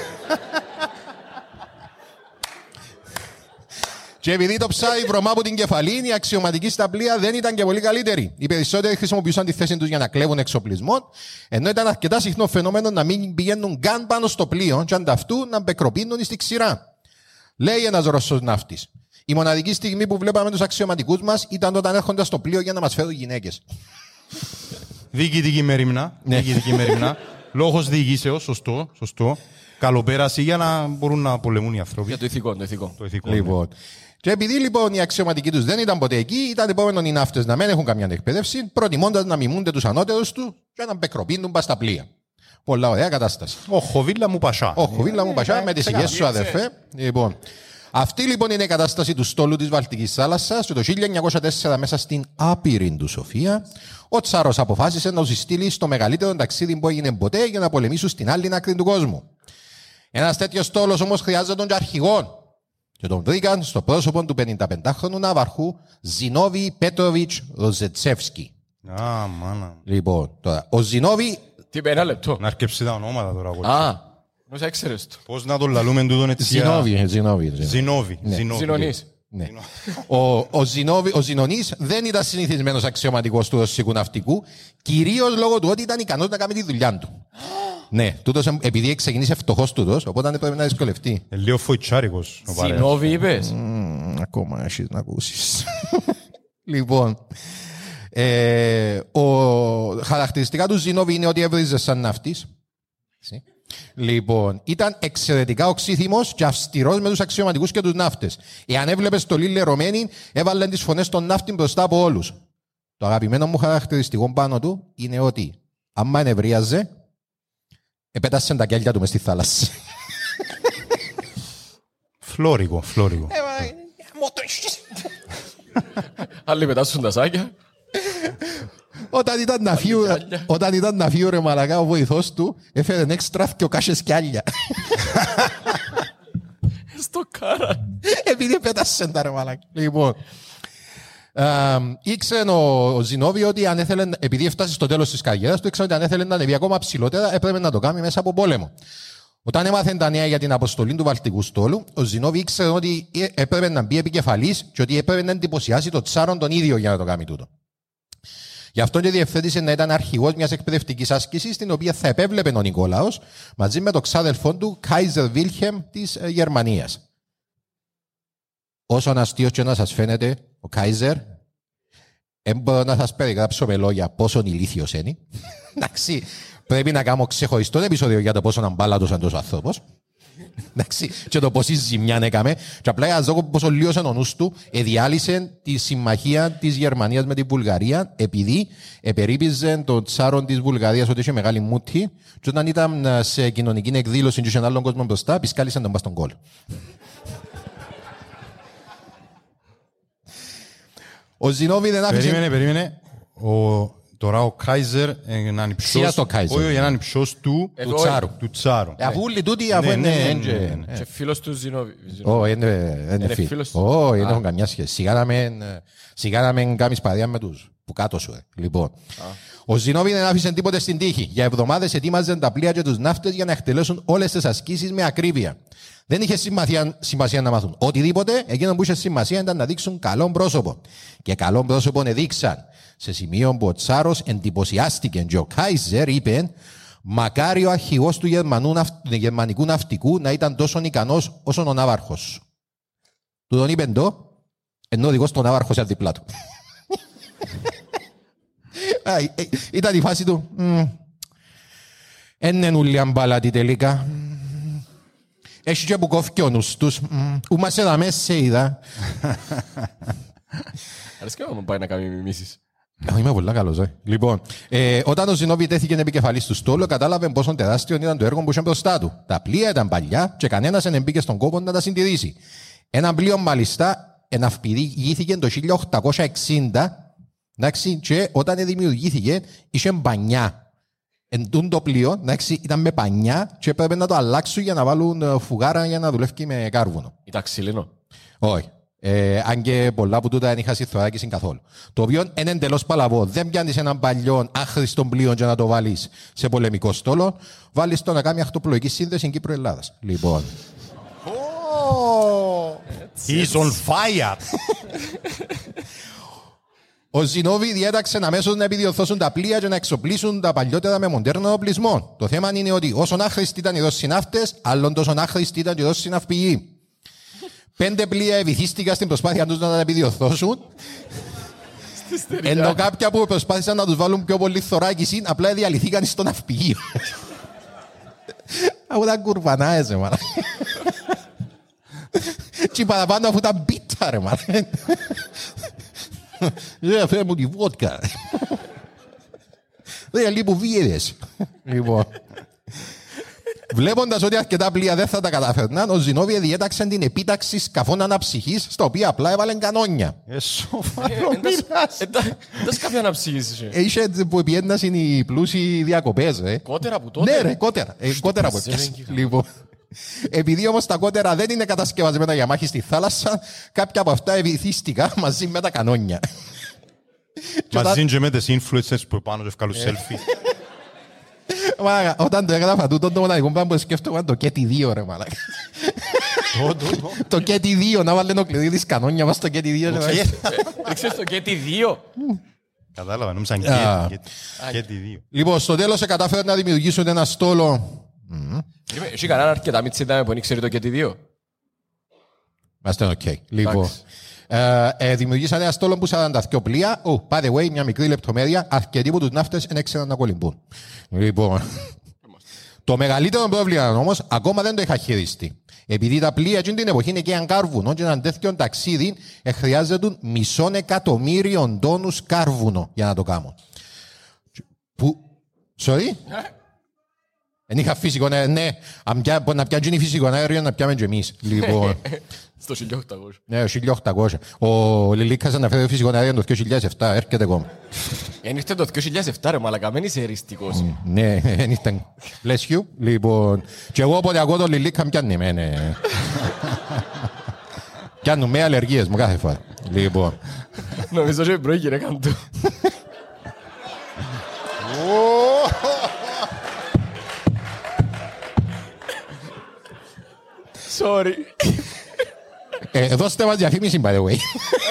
Και επειδή το ψάρι βρωμά από την κεφαλή, οι αξιωματικοί στα πλοία δεν ήταν και πολύ καλύτεροι. Οι περισσότεροι χρησιμοποιούσαν τη θέση τους για να κλέβουν εξοπλισμό, ενώ ήταν αρκετά συχνό φαινόμενο να μην πηγαίνουν καν πάνω στο πλοίο, και ανταυτού να μπεκροπίνουν στη ξηρά. Λέει ένας Ρώσος ναύτης. Η μοναδική στιγμή που βλέπαμε τους αξιωματικούς μας ήταν όταν έρχονται στο πλοίο για να μας φέρουν γυναίκες. Διοικητική μερίμνα. Διοικητική μερίμνα. Λόγος διοικήσεως, σωστό, σωστό. Καλοπέραση για να μπορούν να πολεμούν οι άνθρωποι. Για το ηθικό, το ηθικό. Το ηθικό λοιπόν. Και επειδή λοιπόν οι αξιωματικοί τους δεν ήταν ποτέ εκεί, ήταν επόμενο οι ναύτες να μην έχουν καμιά εκπαίδευση, προτιμώντας να μιμούνται τους ανώτερους του και να μπεκροπίνουν πας στα πλοία. Πολλά ωραία κατάσταση. Ο Χοβίλα μου Πασά. Ο Χοβίλα μου Πασά με τις υγιές σου αδερφέ. Λοιπόν. Αυτή λοιπόν είναι η κατάσταση του στόλου της Βαλτικής θάλασσας και το χίλια εννιακόσια τέσσερα μέσα στην άπειρη του Σοφία ο Τσάρος αποφάσισε να τους στείλει στο μεγαλύτερο ταξίδι που έγινε ποτέ για να πολεμήσουν στην άλλη άκρη του κόσμου. Ένας τέτοιος στόλος όμως χρειάζεται τον αρχηγό και τον βρήκαν στο πρόσωπο του πενηνταπεντάχρονου ναυαρχού Ζινόβι Πέτροβιτς Ροζετσεύσκι. Α, μάνα. Λοιπόν, τώρα, ο Ζινόβι... Τι είπε, ένα λεπτό. Να αρκεψεί τα ονόματα τώρα. Α, νόσα έξερες το. Πώς να τον λαλούμε τούτον έτσι. Ζινόβι, Ζινόβι. Ζινόβι. Ζινονής. Ναι. Ο, ο, Ζινόβι, ο Ζινονής δεν ήταν συνηθισμένος αξιωματικός του ρωσικού ναυτικού, κυρίως λόγω του ότι ήταν ικανός να κάνει τη δουλειά του. Ναι, τούτος, επειδή ξεκινήσε φτωχός τούτος, οπότε έπρεπε να δυσκολευτεί. Ε, λίγο φοητσάρικος. Ζινόβι είπες. Mm, ακόμα έχεις να ακούσεις. Λοιπόν, ε, ο, χαρακτηριστικά του Ζινόβι είναι ότι έβριζε σαν ναυτής. Λοιπόν, ήταν εξαιρετικά οξύθυμος και αυστηρός με τους αξιωματικούς και τους ναύτες. Εάν έβλεπε στολή λερωμένη, έβαλε τις φωνές των ναύτων μπροστά από όλους. Το αγαπημένο μου χαρακτηριστικό πάνω του είναι ότι, άμα ενευρίαζε, επέτασε τα κέλια του μες στη θάλασσα. Φλόρικο, φλόρικο. Άλλοι πετάσουν τα σάκια. Όταν ήταν να φύγει, όταν ήταν να φύγει ρε μαλακά ο βοηθός του, έφερε έξτρα και ο κάσες κι άλλα. Στο κάρα. Επειδή πέτασε τα ρε μαλακά. Λοιπόν, ήξερε ο Ζινόβι ότι αν έθελε, επειδή έφτασε στο τέλος της καριέρας του, ήξερε ότι αν έθελε να ανεβεί ακόμα ψηλότερα, έπρεπε να το κάνει μέσα από πόλεμο. Όταν έμαθε τα νέα για την αποστολή του Βαλτικού στόλου, ο Ζινόβι ήξερε ότι έπρεπε να μπει επικεφαλής και ότι έπρεπε να εντυπωσιάσει τον Τσάρον τον ίδιο για να το κάνει τούτο. Γι' αυτό και διευθέτησε να ήταν αρχηγός μιας εκπαιδευτικής άσκησης, την οποία θα επέβλεπε ο Νικόλαος μαζί με τον ξάδελφό του Κάιζερ Βίλχεμ της Γερμανίας. όσον αστείος και να σας φαίνεται, ο Κάιζερ, δεν μπορώ να σας περιγράψω με λόγια πόσο ηλίθιος είναι. Εντάξει, πρέπει να κάνω ξεχωριστό επεισόδιο για το πόσο αμπάλατος είναι τόσο άνθρωπος. Εντάξει, και το πόση ζημιά έκαμε. Και απλά για να δω πόσο λίωσε ο νους του, εδιάλυσε τη συμμαχία της Γερμανίας με τη Βουλγαρία, επειδή επερίπιζε τον τσάρον της Βουλγαρίας ότι είχε μεγάλη μούτη, και όταν ήταν σε κοινωνική εκδήλωση και είχε έναν άλλον κόσμο μπροστά, πισκάλισε τον πας στον κόλ. Ο Ζινόβι δεν άφησε... Περίμενε, περίμενε. Ο... Τώρα ο Κάιζερ είναι ανυψιός, όχι είναι ανυψιός του τσάρου. Του τσάρου. Αφού όλοι τούτοι, αφού είναι... Και φίλος του Ζινόβι. Όχι, είναι φίλος. Όχι, δεν έχουν καμιά σχέση. Σιγά να μην κάνεις παρέα με τους που κάτω σου. Λοιπόν, ο Ζινόβι δεν άφησε τίποτε στην τύχη. Για εβδομάδες ετοίμαζαν τα πλοία και τους ναύτες για να εκτελέσουν όλες τις ασκήσεις με ακρίβεια. Δεν είχε σημασία να μάθουν οτιδήποτε, εκείνο που είχε σημασία ήταν να δείξουν καλό πρόσωπο. Και καλό πρόσωπο εδείξαν. Σε σημείο που ο Τσάρος εντυπωσιάστηκε και ο Κάιζερ είπε «Μακάρι ο αρχηγός του γερμανικού ναυτικού να ήταν τόσο ικανός όσο ο ναύαρχος». Του τον είπε το, ενώ ο δικός του ναύαρχος ήταν δίπλα του. Ήταν η φάση του «Εν είναι ούλοι αμπάλατοι τελικά». Έχει και που κόφει ο νους τους. Ού μας έδαμε σε είδα. Αρέσκει να πάει να κάνει μιμήσεις. Είμαι πολύ καλός, ε. Λοιπόν, ε, όταν ο Ζινόβι τέθηκε επικεφαλής του στόλου, κατάλαβε πόσο τεράστιο ήταν το έργο που είχε μπροστά του. Τα πλοία ήταν παλιά και κανένας δεν μπήκε στον κόπο να τα συντηρήσει. Ένα πλοίο, μάλιστα, εναυπηγήθηκε το χίλια οκτακόσια εξήντα, εντάξει, και όταν δημιουργήθηκε, είχε μπανιά. Εν τούν το πλοίο, εντάξει, ήταν με πανιά και έπρεπε να το αλλάξουν για να βάλουν φουγάρα για να δουλεύει με κάρβουνο. Ήταν ξύλινο. Όχι. Ε, αν και πολλά που τούτα δεν είχα συθωράκηση καθόλου. Το οποίο είναι εντελώς παλαβό. Δεν πιάνεις έναν παλιό άχρηστο πλοίο για να το βάλεις σε πολεμικό στόλο. Βάλεις το να κάνει αχτοπλοϊκή σύνδεση Κύπρο-Ελλάδας. Λοιπόν. He's on fire! Ο Ζινόβι διέταξε αμέσως να επιδιορθώσουν τα πλοία και να εξοπλίσουν τα παλιότερα με μοντέρνο οπλισμό. Το θέμα είναι ότι όσον άχρηστοι ήταν οι Ρώσοι ναύτες, άλλον τόσο άχρηστοι ήταν οι Ρώσοι ναυπηγοί. Πέντε πλοία ευηθίστηκαν στην προσπάθεια τους να τα επιδιορθώσουν. Ενώ κάποια που προσπάθησαν να τους βάλουν πιο πολύ θωράκιση, απλά διαλυθήκαν στο ναυπηγείο. Από τα κουρβανάες, μάνα. Και παραπάνω αφού ήταν πίτσα, ρε, μάνα. Ε, φέρε μου τη βότκα. Δεν λίγο βίαιδες. Λοιπόν. Βλέποντας ότι αρκετά πλοία δεν θα τα καταφέρναν, ο Ζινόβι διέταξε την επίταξη σκαφών αναψυχής, στα οποία απλά έβαλαν κανόνια. Ε, σοβαρό μιλάς. Εντάς κάποια αναψυχής είσαι. Είχε που επιέντασαν οι πλούσιοι διακοπές, ρε. Κότερα που τότε. Ναι, ρε, κότερα. Κότερα που έπιασε. Λοιπόν. Επειδή όμως τα κότερα δεν είναι κατασκευασμένα για μάχη στη θάλασσα, κάποια από αυτά ευηθίστηκαν μαζί με τα κανόνια. Μαζί και με τις influencers που πάνω και βγάλουν selfie. Μαλάκα, όταν το έγραφα τούτο, το μοναδικό πράγμα που σκέφτομαι το Κέτι δύο, ρε μαλάκα. Το Κέτι δύο, να βάλει το κλειδί της κανόνια μας στο Κέτι δύο. Ξέρεις το Κέτι δύο. Κατάλαβα, νόμισαν Κέτι δύο. Λοιπόν, στο τέλος κατάφεραν να δημιουργήσουν ένα στόλο. Έχει κανένα αρκετά μητσίδαμε που δεν ξέρει το Κέτι δύο. Είμαστε οκ. Λοιπόν, ε, ε, δημιουργήσαν ένα στόλο που σαράντα δύο πλοία. Oh, by the way, μια μικρή λεπτομέρεια. Αρκετοί από τους ναύτες δεν έξεραν να κολυμπούν. Λοιπόν, το μεγαλύτερο πρόβλημα όμως ακόμα δεν το είχα χειριστεί. Επειδή τα πλοία εκείνη την εποχή είναι και αν κάρβουνο και έναν τέτοιο ταξίδι, ε, χρειάζεται μισόν εκατομμύριων τόνους κάρβουνο για να το κάνουν. Που... Sorry? Δεν είχα φυσικό αέριο, ναι. Αν να πιάνει φυσικό αέριο, να πιάμε και εμείς. Λοιπόν. Στο χίλια οκτακόσια. Ναι, το χίλια οκτακόσια. Ο Λιλίκας αναφέρει φυσικό αέριο το δύο χιλιάδες επτά, έρχεται ακόμα. Εν ήρθε το δύο χιλιάδες επτά, ρε μαλακα, μένει είσαι εριστικός. Ναι, εν ήρθε. Bless you. Λοιπόν, και εγώ όποτε ακούω τον Λιλίκα πιάνει με, ναι. Πιάνουν με αλλεργίες μου κάθε φορά. Λοιπόν. Νομίζω ότι πρωί γυναίκα του. Sorry. Ε, δώστε μας διαφήμιση, by the way.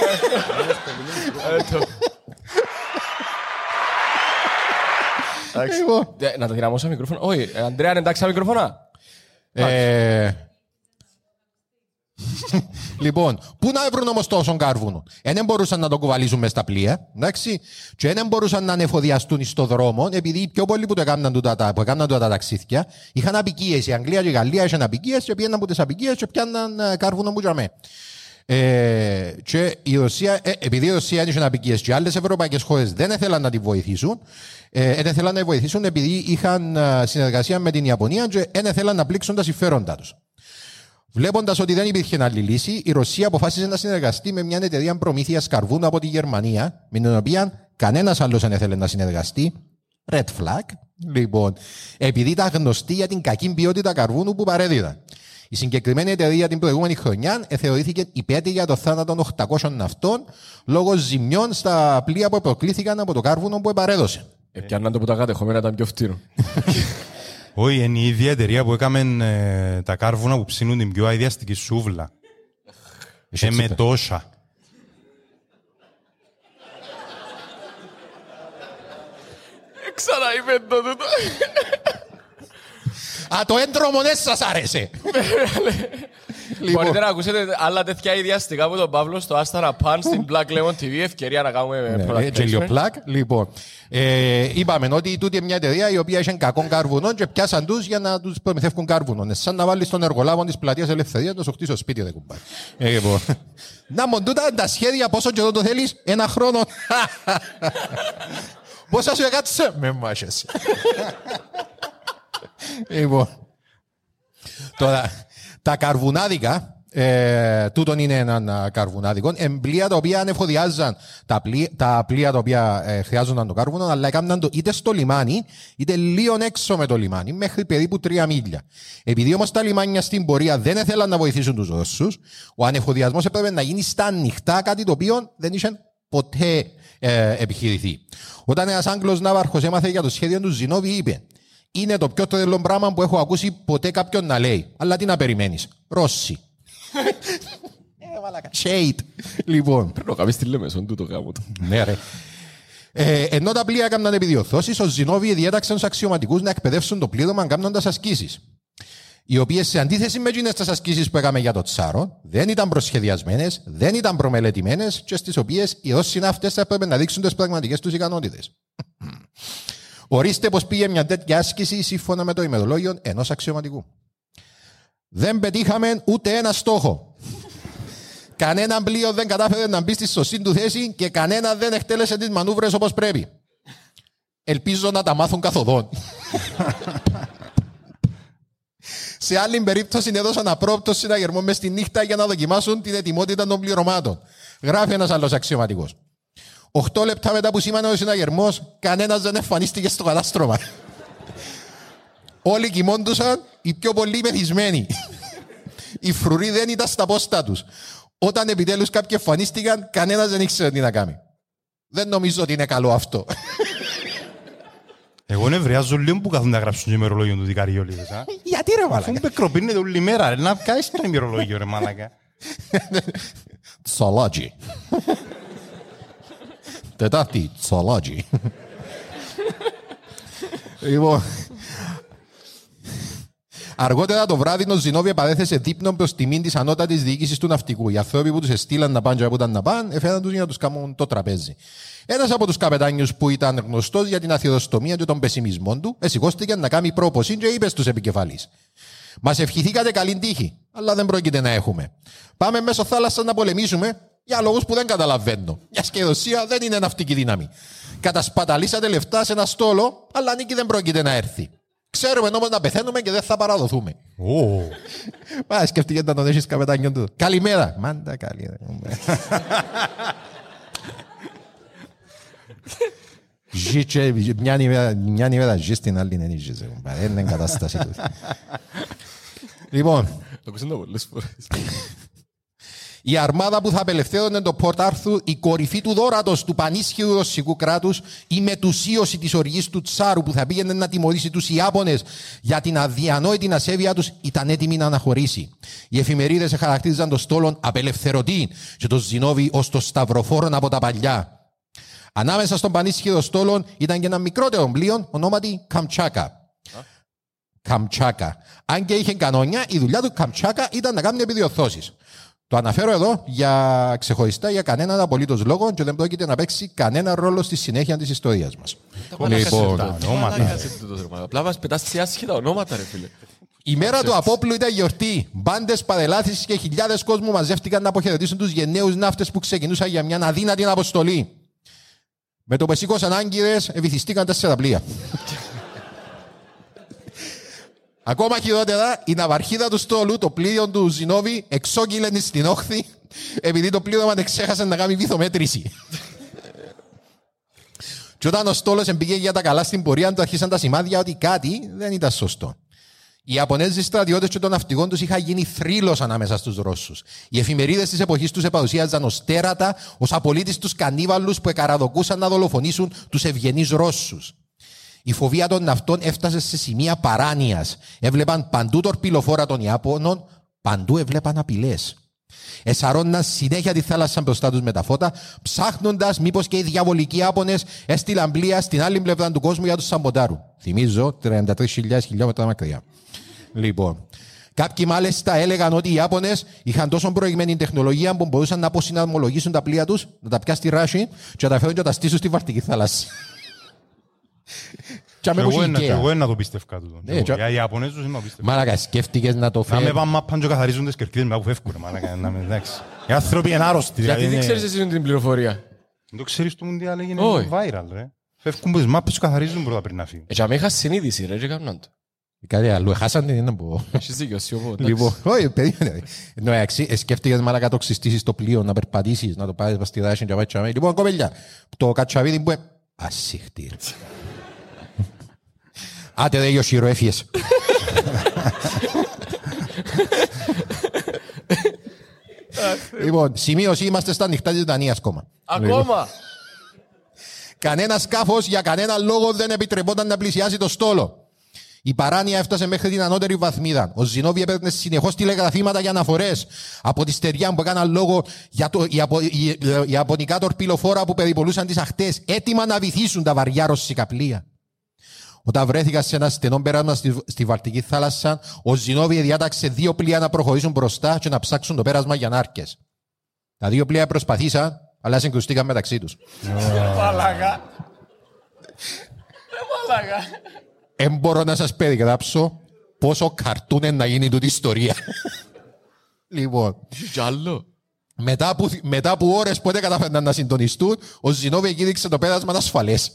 Να τα δυναμώσω μικρόφωνα. Όχι, Αντρέα, εντάξει τα μικρόφωνα. Λοιπόν, πού να βρουν όμως τόσο κάρβουνο. Δεν μπορούσαν να το κουβαλήσουν μες στα πλοία, εντάξει, και δεν μπορούσαν να ανεφοδιαστούν στο δρόμο, επειδή οι πιο πολλοί που το έκαναν τούτα τα, που έκαναν τούτα τα ταξίδια είχαν απικίες. Η Αγγλία και η Γαλλία είχαν απικίες και πήγαιναν από τις απικίες και πιάνναν κάρβουνο που τζαμέ. Ε, και η Ρωσία, ε, επειδή η Ρωσία είχε απικίες και άλλες ευρωπαϊκές χώρες δεν ήθελαν να τη βοηθήσουν, ε, δεν ήθελαν να τη βοηθήσουν επειδή είχαν συνεργασία με την Ιαπωνία και δεν ήθελαν να πλήξουν τα συμφέροντά τους. Βλέποντας ότι δεν υπήρχε άλλη λύση, η Ρωσία αποφάσισε να συνεργαστεί με μια εταιρεία προμήθειας καρβούνου από τη Γερμανία, με την οποία κανένας άλλος δεν ήθελε να συνεργαστεί. Red flag. Λοιπόν, επειδή ήταν γνωστή για την κακή ποιότητα καρβούνου που παρέδιδαν. Η συγκεκριμένη εταιρεία την προηγούμενη χρονιά θεωρήθηκε υπέτειο για το θάνατο οκτακόσιων ναυτών λόγω ζημιών στα πλοία που προκλήθηκαν από το κάρβουνο που επαρέδωσε. Επιάνναν το που τα κατεχόμενα ήταν πιο φτύρο. Όχι, είναι η ίδια εταιρεία που έκαμε ε, τα κάρβουνα που ψήνουν την πιο αειδιαστική σούβλα. Και με τόσα. Ξαναείπε το τούτο. Α, το έντρομο δεν σας άρεσε. Μπορείτε να ακούσετε άλλα τέτοια ιδιαστικά από τον Παύλο στο Άσταρα Παν στην Black Lemon τι βι. Ευκαιρία να κάνουμε product placement. Λοιπόν, είπαμε ότι τούτη είναι μια εταιρεία η οποία είχε κακό κάρβουνο και πιάσαν τους για να τους προμηθεύουν κάρβουνο. Σαν να βάλεις τον εργολάβο της Πλατείας Ελευθερίας να σου χτίσει στο σπίτι, δεν κουμπάει. Να μον τούτα τα σχέδια πόσο καιρό το θέλεις, ένα χρόνο. Πόσα σου έκατσε, με μάχεσαι. Λοιπόν, τώρα, τα καρβουνάδικα, ε, τούτον είναι ένα καρβουνάδικο, εμπλία τα οποία ανεφοδιάζαν τα πλοία τα, πλοία τα οποία ε, χρειάζονταν το κάρβουνο, αλλά έκαναν το είτε στο λιμάνι, είτε λίγο έξω με το λιμάνι, μέχρι περίπου τρία μίλια. Επειδή όμως τα λιμάνια στην πορεία δεν ήθελαν να βοηθήσουν τους Ρώσους, ο ανεφοδιασμός έπρεπε να γίνει στα ανοιχτά, κάτι το οποίο δεν είχε ποτέ ε, επιχειρηθεί. Όταν ένας Άγγλος ναύαρχος έμαθε για το σχέδιο του Ζινόβι, είπε: είναι το πιο τρελό πράγμα που έχω ακούσει ποτέ κάποιον να λέει. Αλλά τι να περιμένεις. Ρώσοι. Shade. Λοιπόν. Πρέπει να κάνεις τη Λεμεσόν τούτο γάμο του. Ναι ρε. Ε, ενώ τα πλοία έκαναν επιδιορθώσεις, ο Ζινόβι διέταξε τους αξιωματικούς να εκπαιδεύσουν το πλήρωμα κάνοντας ασκήσεις. Οι οποίες σε αντίθεση με εκείνες τις ασκήσεις που έκαμε για το Τσάρο, δεν ήταν προσχεδιασμένες, δεν ήταν προμελετημένες και στις οποίες οι Ρώσοι ναύτες θα έπρεπε να δείξουν τις πραγματικές τους ικανότητες. Ορίστε πως πήγε μια τέτοια άσκηση σύμφωνα με το ημερολόγιο ενός αξιωματικού. Δεν πετύχαμε ούτε ένα στόχο. Κανένα πλοίο δεν κατάφερε να μπει στη σωστή του θέση και κανένα δεν εκτέλεσε τις μανούβρες όπως πρέπει. Ελπίζω να τα μάθουν καθοδόν. Σε άλλη περίπτωση έδωσαν απρόπτο συναγερμό μες στη νύχτα για να δοκιμάσουν την ετοιμότητα των πληρωμάτων. Γράφει ένας άλλος αξιωματικός. Οχτώ λεπτά μετά που σήμανε ο συναγερμός, κανένας δεν εμφανίστηκε στο κατάστρωμα. Όλοι κοιμώντουσαν, οι πιο πολλοί μεθυσμένοι. Οι φρουροί δεν ήταν στα πόστα τους. Όταν επιτέλους κάποιοι εμφανίστηκαν, κανένας δεν ήξερε τι να κάνει. Δεν νομίζω ότι είναι καλό αυτό. Εγώ νευριάζω λίγο που καθούν να γράψουν το ημερολόγιο του δικαριόλιδες. Γιατί ρε μάλακα. Αφού μπεκροπίνεται όλη μέρα, να βγάλεις το ημερολόγιο ρε μάλακα. Τσαλάτζι. Τετάρτη, τσαλάτζι. Λοιπόν... Αργότερα το βράδυ, ο Ζινόβι επαρέθεσε δείπνο προς τιμήν της ανώτατης διοίκησης του ναυτικού. Οι άνθρωποι που τους εστήλαν να πάνε και που ήταν να πάνε, έφεραν τους για να τους κάνουν το τραπέζι. Ένας από τους καπετάνιους που ήταν γνωστός για την αθυροστομία και τον πεσημισμό του, εσηκώστηκε να κάνει πρόποση και είπε στους επικεφαλείς: μας ευχηθήκατε καλή τύχη, αλλά δεν πρόκειται να έχουμε. Πάμε μέσω θάλασσας να πολεμήσουμε για λόγους που δεν καταλαβαίνω. Μια και η Ρωσία δεν είναι ναυτική δύναμη. Κατασπαταλήσατε λεφτά σε ένα στόλο, αλλά νίκη δεν πρόκειται να έρθει. Ξέρουμε όμως να πεθαίνουμε και δεν θα παραδοθούμε. Μα σκεφτείτε να τον έχεις καπετάνιον του. Καλημέρα. Μάντα καλή. Ζήτσε, μια ημέρα ζεις την άλλη δεν ζεις. Είναι εγκατάσταση του. Λοιπόν. Το ακούσαν το πολλές φορές. Η αρμάδα που θα απελευθέρωνε το Πορτ Άρθουρ, η κορυφή του δώρατος του πανίσχυρου ρωσικού κράτους, η μετουσίωση της οργής του Τσάρου που θα πήγαινε να τιμωρήσει τους Ιάπωνες για την αδιανόητη ασέβεια τους, ήταν έτοιμη να αναχωρήσει. Οι εφημερίδες χαρακτήριζαν το στόλον απελευθερωτή και το Ζινόβι ως το σταυροφόρον από τα παλιά. Ανάμεσα στον πανίσχυρο στόλον ήταν και ένα μικρότερο πλοίο ονόματι Καμτσάκα. Καμτσάκα. Αν και είχε κανόνια, η δουλειά του Καμτσάκα ήταν να κάνει επιδιορθώσεις. Το αναφέρω εδώ για ξεχωριστά για κανέναν απολύτως λόγο και δεν πρόκειται να παίξει κανένα ρόλο στη συνέχεια της ιστορίας μας. Λοιπόν, απλά μας πετάς άσχετα ονόματα, ρε φίλε. Η μέρα του Απόπλου ήταν γιορτή. Μπάντες, παρελάθησεις και χιλιάδες κόσμου μαζεύτηκαν να αποχαιρετήσουν τους γενναίους ναύτες που ξεκινούσαν για μια αδύνατη αποστολή. Με το που σήκωσαν άγκυρες, ευηθιστήκαν τέσσερα πλοία. Ακόμα χειρότερα, η ναυαρχίδα του στόλου, το πλοίο του Ζινόβι, εξόκυλε στην όχθη, επειδή το πλοίο δεν ξέχασε να κάνει βυθομέτρηση. Και όταν ο στόλος εμπήκε για τα καλά στην πορεία του, αρχίσαν τα σημάδια ότι κάτι δεν ήταν σωστό. Οι Ιαπωνέζοι στρατιώτες και των ναυτικών τους είχαν γίνει θρύλος ανάμεσα στους Ρώσους. Οι εφημερίδες της εποχής τους επαρουσίαζαν ως τέρατα, ως απολύτιστους κανίβαλους που εκαραδοκούσαν να δολοφονήσουν τους ευγενείς Ρώσους. Η φοβία των ναυτών έφτασε σε σημεία παράνοιας. Έβλεπαν παντού τορπιλοφόρα των Ιάπωνων, παντού έβλεπαν απειλές. Εσαρώναν συνέχεια τη θάλασσα μπροστά τους με τα φώτα, ψάχνοντας μήπως και οι διαβολικοί Ιάπωνες έστειλαν πλοία στην άλλη πλευρά του κόσμου για τους σαμποτάρουν. Θυμίζω τριάντα τρεις χιλιάδες χιλιόμετρα μακριά. Λοιπόν, κάποιοι μάλιστα έλεγαν ότι οι Ιάπωνες είχαν τόσο προηγμένη τεχνολογία που μπορούσαν να αποσυναρμολογήσουν τα πλοία τους, να τα πιάσουν στη ράση και να τα φέρουν και να τα στήσουν στη Βαλτική θάλασσα. Εγώ να το πίστευκα τούτο. Οι Ιαπωνέζους είναι να πίστευκα. Μάλακα, σκέφτηκες να το φέρει. Να με πάνε μάπαν και καθαρίζουν τις κερκίδες μετά που φεύγουν. Οι άνθρωποι είναι άρρωστοι. Γιατί δεν ξέρεις εσύ την πληροφορία. Δεν το ξέρεις το Μουντιάλ, έγινε viral. Φεύγουν από τις μάπες και καθαρίζουν πρώτα πριν να φύγουν. Έτσι αμέ είχα συνείδηση ρε και κάνουν το. Κάτι άλλο, έχασαν την είναι που... Έχεις δίκιο, σιωπώ. Λοιπόν, όχι, περίμενε. Σκέφτηκες μάλακα το ξυστήσεις στο πλοίο, να περπατήσεις, να το πάρεις στη δάση και να πάει. Λοιπόν, κοπέλια, το κατσαβίδι που... Ασύχτη. Άτε δε Ιωσήρο, έφυγες. Λοιπόν, σημείωση, είμαστε στα νυχτά της Δανίας ακόμα. Ακόμα! Κανένα σκάφος για κανένα λόγο δεν επιτρεπόταν να πλησιάσει το στόλο. Η παράνοια έφτασε μέχρι την ανώτερη βαθμίδα. Ο Ζινόβι έπαιρνε συνεχώς τηλεγραφήματα για αναφορές από τη στεριά που έκαναν λόγο για το, οι, απο, οι, οι, οι ιαπωνικά τορπιλοφόρα που περιπολούσαν τις αχτές, έτοιμα να βυθίσουν τα βαριά ρωσικά πλοία. Όταν βρέθηκαν σε ένα στενό πέρασμα στη, στη Βαλτική θάλασσα, ο Ζινόβι διάταξε δύο πλοία να προχωρήσουν μπροστά και να ψάξουν το πέρασμα για νάρκες. Τα δύο πλοία προσπαθήσαν, αλλά συγκρουστήκαν μεταξύ τους. Μαλάκα. Μαλάκα. Δεν μπορώ να σας περιγράψω πόσο καρτούν είναι να γίνει τούτη ιστορία. Λοιπόν, μετά που, μετά που ώρες που δεν κατάφεραν να συντονιστούν, ο Ζινόβι κήρυξε το πέρασμα ασφαλές.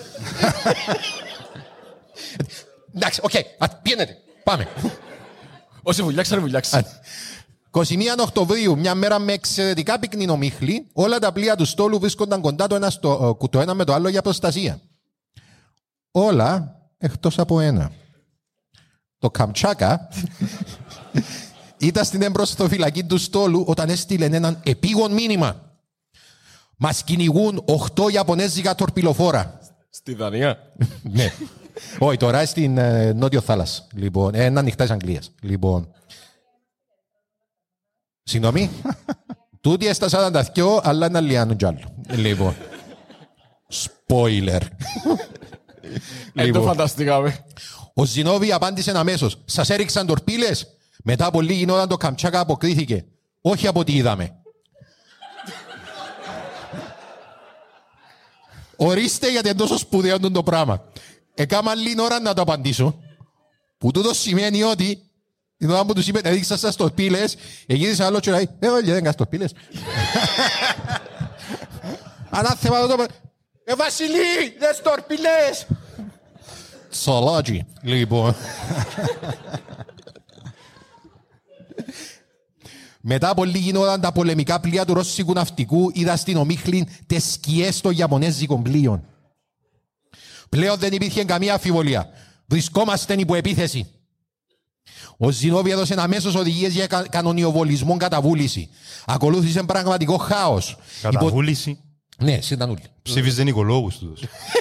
Εντάξει, οκ, πιένετε, πάμε. Όσοι βουλιάξαν, βουλιάξαν. είκοσι μία Οκτωβρίου, μια μέρα με εξαιρετικά πυκνή ομίχλη, όλα τα πλοία του στόλου βρίσκονταν κοντά το ένα, στο, το ένα με το άλλο για προστασία. Όλα εκτός από ένα. Το Καμτσάκα ήταν στην εμπροστοφυλακή του στόλου όταν έστειλε έναν επίγον μήνυμα. Μας κυνηγούν οχτώ Ιαπωνέζικα τορπιλοφόρα. Στη Δανία. Ναι. Όχι, τώρα στην ε, Νότιο Θάλασσα. Λοιπόν, ένα νυχτά της Αγγλίας. Λοιπόν. Συγγνώμη. Τούτοι έστασαν τα δυο, αλλά είναι αλλιάνουν κι άλλο. Λοιπόν. Spoiler. Δεν το φανταστήκαμε. Ο Ζινόβι απάντησε αμέσως. Σας έριξαν τορπίλες. Μετά από λίγη ώρα το Καμτσάκα αποκρίθηκε. Όχι από ό,τι είδαμε. Ορίστε γιατί είναι τόσο σπουδαίο το πράγμα. Έκαμα λίγη ώρα να το απαντήσω. Που τούτο σημαίνει ότι την ώρα που τους είπε έδειξα σας τορπίλες, εγύρισε άλλο και λέει «Ε, όχι, δεν κάνεις τορπίλες». Ανάθεμα το «Ε, Βασιλή, δες τορπίλες». Τσολόγι, λοιπόν. Μετά από λίγη ώρα τα πολεμικά πλοία του ρώσικου ναυτικού είδα στην ομίχλη τις σκιές των Ιαπωνέζικων πλοίων. Πλέον δεν υπήρχε καμία αμφιβολία. Βρισκόμαστε υπό επίθεση. Ο Ζινόβι έδωσε αμέσως οδηγίες για κα- κανονιοβολισμό καταβούληση. Ακολούθησε πραγματικό χάος. Καταβούληση. Υπο... Ναι, συντανούλη. Ψήφιζε νοικολόγους τους.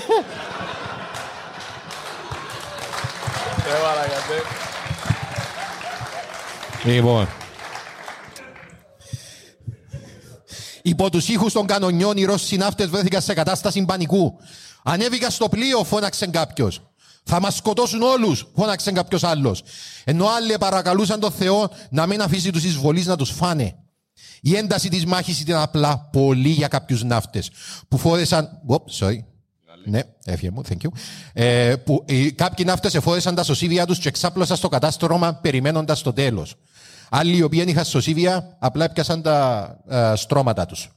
Λοιπόν. Υπό τους ήχους των κανονιών οι Ρώσοι ναύτες βρέθηκαν σε κατάσταση πανικού. Ανέβηκα στο πλοίο, φώναξε κάποιος. Θα μας σκοτώσουν όλους, φώναξε κάποιος άλλος. Ενώ άλλοι παρακαλούσαν τον Θεό να μην αφήσει τους εισβολείς να τους φάνε. Η ένταση της μάχης ήταν απλά πολύ για κάποιους ναύτες που φόρεσαν. Oh, sorry. Ναι, έφυγε μου, thank you. Ε, που, ε, κάποιοι ναύτες εφόρεσαν τα σωσίβια τους και εξάπλωσαν στο κατάστρωμα περιμένοντας το τέλος. Άλλοι οι οποίοι είχαν σωσίβια απλά έπιασαν τα ε, στρώματα τους.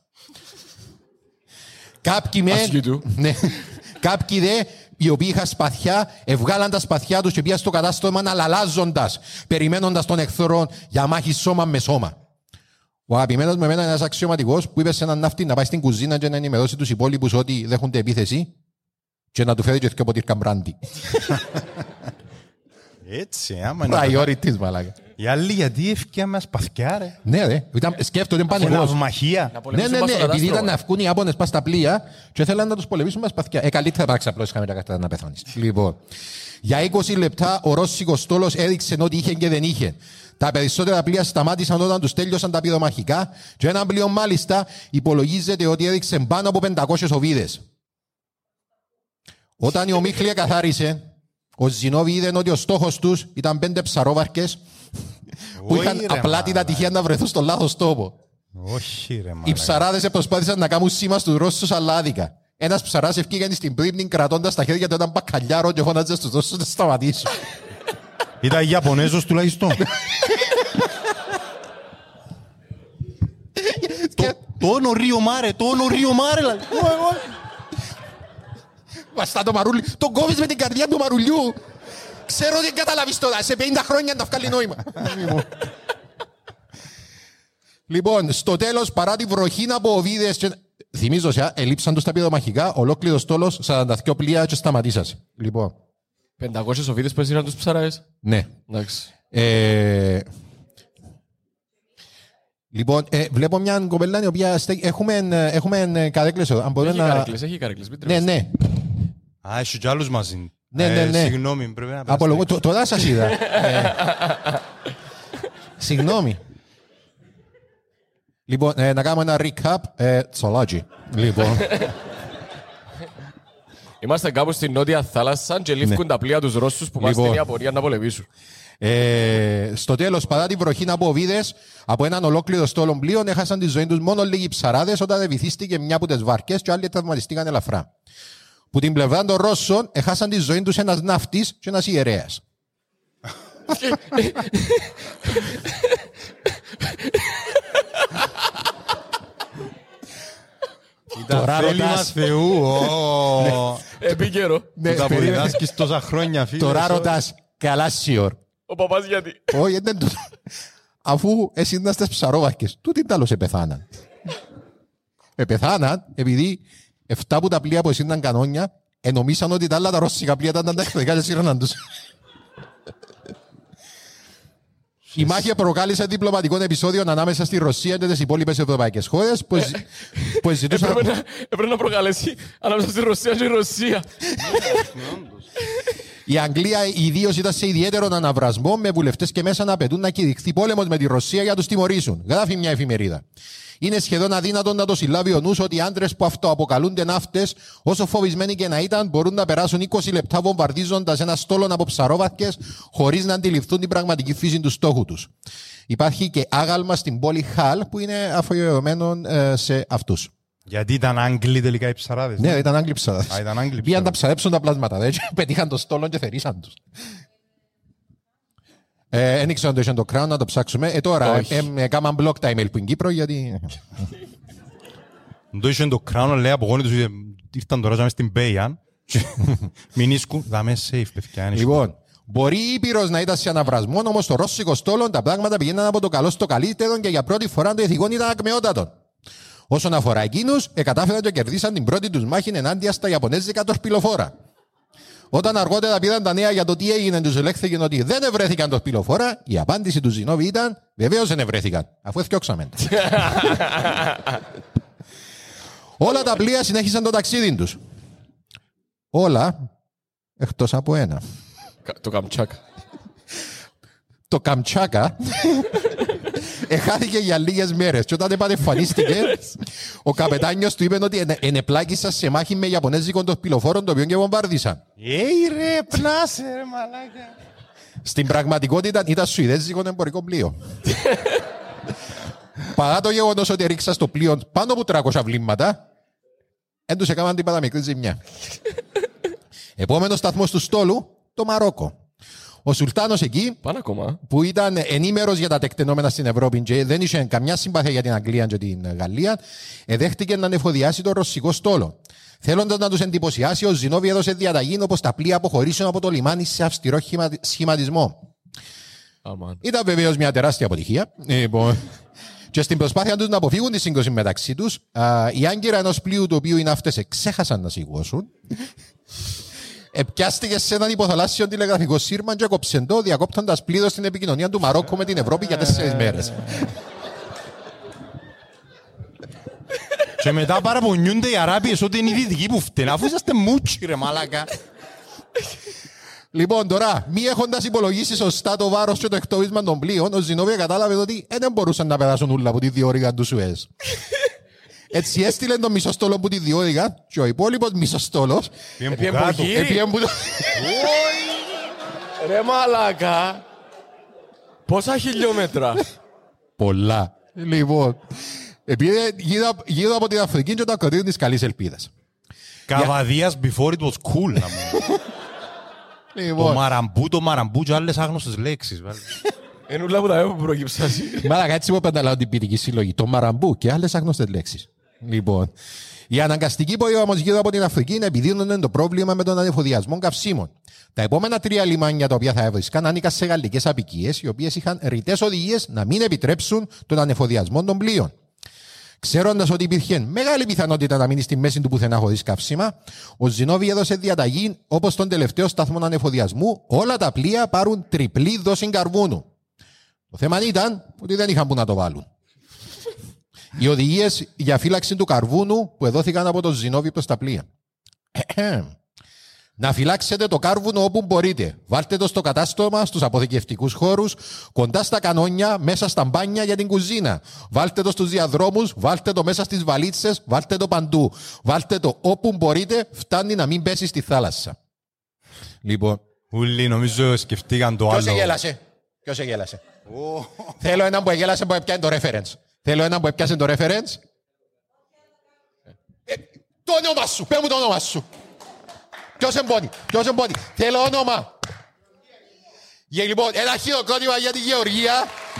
Κάποιοι με. Ναι, κάποιοι δε, οι οποίοι είχαν σπαθιά, ευγάλαν τα σπαθιά τους και πήγαν στο κατάστρωμα αναλαλάζοντας, περιμένοντας τον εχθρό για μάχη σώμα με σώμα. Ο αγαπημένος με εμένα είναι ένας αξιωματικός που είπε σε έναν ναύτη να πάει στην κουζίνα και να ενημερώσει τους υπόλοιπους ότι δέχονται επίθεση και να του φέρει και δύο ποτήρκα μπράντι. Έτσι, άμα είναι. Priorities, μαλάκα. Οι άλλοι γιατί ευκαιρία με σπαθιά, ρε. Ναι, ρε. Σκέφτονται πανικός. Ναυμαχία. Ναι, ναι, ναι. Επειδή ήταν να βγουν οι Ιάπωνες πας στα πλοία και ήθελαν να τους πολεμήσουν με σπαθιά. Ε, καλύτερα να ξαπλώσεις καμία κατά να πεθάνεις. Λοιπόν, για είκοσι λεπτά ο Ρώσικος στόλος έδειξε ότι είχε και δεν είχε. Τα περισσότερα πλοία σταμάτησαν όταν τους τέλειωσαν τα πυρομαχικά και ένα πλοίο μάλιστα υπολογίζεται ότι έδειξε πάνω από πεντακόσιες οβίδες. Όταν η ομίχλια καθάρισε, ο Ζινόβι είδε ότι ο στόχος τους ήταν πέντε ψαρόβαρκες που είχαν απλά την ατυχία να βρεθούν στο λάθος τόπο. Όχι, ρε, οι ψαράδες προσπάθησαν να κάνουν σήμα στους Ρώσους αλλά άδικα. Ένας ψαράς ευκήγαν στην πρίμνη κρατώντας τα χέρια του έναν μπακαλιάρο και φώναζε στους Ρώσους να σταματήσουν. Ήταν Ιαπωνέζος τουλάχιστον. Τόνο Ρίο Μάρε, τόνο Ρίο Μάρε. Βαστά το μαρούλι. Τον κόβεις με την καρδιά του μαρουλιού. Ξέρω ότι καταλαβείς τώρα. Σε πενήντα χρόνια να βγάλει νόημα. Λοιπόν, στο τέλος, παρά τη βροχή από οβίδες και... Θυμίζω σε, ελείψαν τους τα πυρομαχικά, ολόκληρος στόλος, σαράντα δύο πλοία και σταματήσασε. Λοιπόν. πεντακόσιες οβίδες που έσυραν τους ψαράες. Ναι. Εντάξει. Ε... Λοιπόν, ε, βλέπω μια κοπελά η οποία στέ... έχουμε, έχουμε καρέκλες εδώ. Αν έχει να... καρέκλες, έχει καρέκλες. Ναι, ναι. Α, έχει κι άλλους μαζί. Ναι, ναι, ναι. Ε, συγγνώμη, πρέπει να Απολογώ, το, τώρα σας είδα. ε, συγγνώμη. Λοιπόν, ε, να κάνουμε ένα recap. Ε, Τσολάτζι. Λοιπόν. Είμαστε κάπου στην Νότια Θάλασσα και λήφκουν τα πλοία τους Ρώσους που πάνε στην Ιαπωνία να πολεμήσουν. Ε, στο τέλος, παρά τη βροχή από οβίδες, από έναν ολόκληρο στόλο πλοίων έχασαν τη ζωή τους μόνο λίγοι ψαράδες όταν βυθίστηκε μια από τις βάρκες και άλλοι τραυματιστήκαν ελαφρά. Που την πλευρά των Ρώσων έχασαν τη ζωή τους ένας ναύτης και ένας ιερέας. Ήταν θέλει μας Θεού. Επίκαιρο. Που τα αποδιδάσκεις τόσα χρόνια, φίλε. Τώρα ρωτάς, καλά σιωρ. Ο παπάς γιατί. Όχι, δεν το... Αφού εσύ ήταν στις ψαρόβαρκες, τούτοι τέλος επεθάναν. Επεθάναν επειδή εφτά από τα πλοία που εσύ ήταν κανόνια ενομίσαν ότι τα άλλα τα ρώσικα πλοία ήταν τα εχθρικά και σύρωναν τους. Η μάχη προκάλεσε διπλωματικό επεισόδιο ανάμεσα στη Ρωσία και τις υπόλοιπες ευρωπαϊκές χώρες που ζητούσαν... Έπρεπε να προκαλέσει ανάμεσα στη Ρωσία και η Ρωσία. Η Αγγλία ιδίως ήταν σε ιδιαίτερο αναβρασμό με βουλευτές και μέσα να απαιτούν να κηρυχθεί πόλεμος με τη Ρωσία για να τους τιμωρήσουν. Γράφει μια εφημερίδα. Είναι σχεδόν αδύνατο να το συλλάβει ο νους ότι οι άντρες που αυτοαποκαλούνται ναύτες, όσο φοβισμένοι και να ήταν, μπορούν να περάσουν είκοσι λεπτά βομβαρδίζοντας ένα στόλο από ψαρόβαρκες χωρίς να αντιληφθούν την πραγματική φύση του στόχου τους. Υπάρχει και άγαλμα στην πόλη Χαλ που είναι αφιερωμένο ε, σε αυτούς. Γιατί ήταν Άγγλοι τελικά οι ψαράδες. Ναι, ήταν Άγγλοι ψαράδες. Α, ήταν Άγγλοι Πήγαν να ψαρέψουν τα πλάσματα, δε, και πετύχαν το στόλο και θερήσαν τους. Δεν ήξερα αν το είχαν το Crown, να το ψάξουμε. Ε, τώρα, έκαναν block τα email που είναι Κύπρο, γιατί... Το είχαν το Crown, λέει από γόνοι τους, ήρθαν τώρα μες στην Μπέιαν. Μην ίσκουν, δάμε safe, παιδιά. Λοιπόν, μπορεί η Ήπειρος να ήταν σε αναβρασμό, όμως στο ρώσικο στόλο τα πράγματα πηγαίναν από το καλό στο καλύτερο και για πρώτη φορά το ηθικό ήταν ακμεότατο. Όσον αφορά εκείνους, εκατάφεραν και κερδίσαν την πρώτη τους μάχη ενάντια στα Ιαπωνέζικα τορπιλοφόρα. Όταν αργότερα πήραν τα νέα για το τι έγινε, τους ελέγχθηκε ότι δεν ευρέθηκαν τορπιλοφόρα, η απάντηση του Ζινόβι ήταν βεβαίως δεν ευρέθηκαν, αφού έφτιαξαμε. Όλα τα πλοία συνέχισαν το ταξίδι τους. Όλα εκτός από ένα. Το Καμτσάκα. Το Καμτσάκα Εχάθηκε για λίγες μέρες. Και όταν επανεμφανίστηκε, ο καπετάνιος του είπε ότι ενεπλάκησαν σε μάχη με Ιαπωνέζικων των πυλοφόρων, το οποίο και βομβάρδισαν. Έι ρε, πνάσε ρε μαλάκα. Στην πραγματικότητα ήταν Σουηδέζικο εμπορικό πλοίο. Παρά το γεγονός ότι ρίξα στο πλοίο πάνω από τριακόσια βλήματα, δεν τους έκαναν τίποτα μικρή ζημιά. Επόμενος σταθμός του στόλου, το Μαρόκο. Ο Σουλτάνος εκεί, που ήταν ενήμερος για τα τεκτενόμενα στην Ευρώπη και δεν είχε καμιά συμπάθεια για την Αγγλία και την Γαλλία, εδέχτηκε να ανεφοδιάσει το ρωσικό στόλο. Θέλοντας να τους εντυπωσιάσει, ο Ζινόβι έδωσε διαταγή όπως τα πλοία αποχωρήσουν από το λιμάνι σε αυστηρό σχηματισμό. Oh, ήταν βεβαίως μια τεράστια αποτυχία. Και στην προσπάθεια τους να αποφύγουν τη σύγκρουση μεταξύ τους, η άγκυρα ενός πλοίου το οποίο οι ναύτες ξέχασαν να σηκώσουν. Επιάστηκε σε έναν υποθαλάσσιο τηλεγραφικό σύρμα και κοψεντό, διακόπτοντας πλήρως την επικοινωνία του Μαρόκο με την Ευρώπη για τέσσερις μέρες. Και μετά παραπονιούνται οι Αράπιες ότι είναι οι δυτικοί που φταίνουν, αφού είσαστε μούτσι ρε μαλάκα. Λοιπόν, τώρα, μη έχοντας υπολογίσει σωστά το βάρος και το εκτόπισμα των πλοίων, ο Ζινόβια κατάλαβε ότι δεν μπορούσαν να περάσουν όλα από τη διόρυγα του Σουέζ. Έτσι έστειλε τον μισοστόλο που τη διόρυγα και ο υπόλοιπος μισοστόλος επίεν που... Ρε μαλάκα, πόσα χιλιόμετρα. Πολλά. Λοιπόν, επειδή γύρω από την Αφρική και το ακροτήριο της καλής ελπίδας. Καβαδίας before it was cool. Το μαραμπού, το μαραμπού και άλλες άγνωστες λέξεις. Είναι ούλα που τα έχω προκύψασει. Μάλακα, έτσι μου πέντε λαό την ποιητική συλλογή. Το μαραμπού και άλλες άγνωστες λέξεις. Λοιπόν, η αναγκαστική πορεία όμως γύρω από την Αφρική επιδείνωνε το πρόβλημα με τον ανεφοδιασμό καυσίμων. Τα επόμενα τρία λιμάνια τα οποία θα έβρισκαν ανήκαν σε γαλλικές αποικίες, οι οποίες είχαν ρητές οδηγίες να μην επιτρέψουν τον ανεφοδιασμό των πλοίων. Ξέροντας ότι υπήρχε μεγάλη πιθανότητα να μείνει στη μέση του πουθενά χωρίς καύσιμα, ο Ζινόβι έδωσε διαταγή, όπως τον τελευταίο σταθμό ανεφοδιασμού, όλα τα πλοία πάρουν τριπλή δόση καρβούνου. Το θέμα ήταν ότι δεν είχαν που να το βάλουν. Οι οδηγίες για φύλαξη του καρβούνου που εδόθηκαν από τον Ζινόβι προς τα πλοία. Να φυλάξετε το κάρβουνο όπου μπορείτε. Βάλτε το στο κατάστρωμα, στους αποθηκευτικούς χώρους, κοντά στα κανόνια, μέσα στα μπάνια για την κουζίνα. Βάλτε το στους διαδρόμους, βάλτε το μέσα στις βαλίτσες, βάλτε το παντού. Βάλτε το όπου μπορείτε, φτάνει να μην πέσει στη θάλασσα. Λοιπόν. Ούλοι, νομίζω σκεφτήκαν το άλλο. Ποιος εγέλασε. Ποιος εγέλασε. Oh. Θέλω έναν που εγέλασε που έπιανε το reference. Θέλω έναν που έπιασε το reference. Ε, το όνομα σου. Πες μου το όνομα σου. Ποιος εμπόνι, ποιος εμπόνι. Θέλω όνομα. Για, λοιπόν, ένα χειροκρότημα για τη Γεωργία.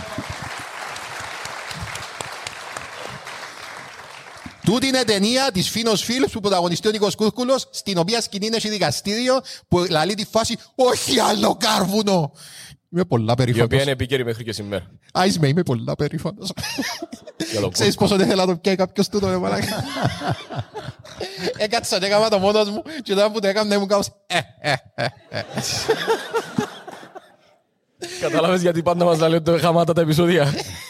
Τούτη είναι ταινία της Φίνος Φίλπς που πρωταγωνιστεί ο Νίκος Κούρκουλος, στην οποία σκηνή είναι δικαστήριο που λαλεί τη φάση «Όχι άλλο κάρβουνο». Είμαι πολλά περήφανος. Η οποία είναι επίκαιρη μέχρι και σήμερα. Α, είμαι, είμαι πολλά περήφανος. Ξέρεις πόσο δεν θέλω να το πιάει κάποιος τούτο, ρε μαλάκα. Έκατσα και έκανα το μόνος μου και τώρα που το έκανα μου κάπως Κατάλαβες γιατί πάντα μας λέει ότι χαμάτα τα επεισόδια.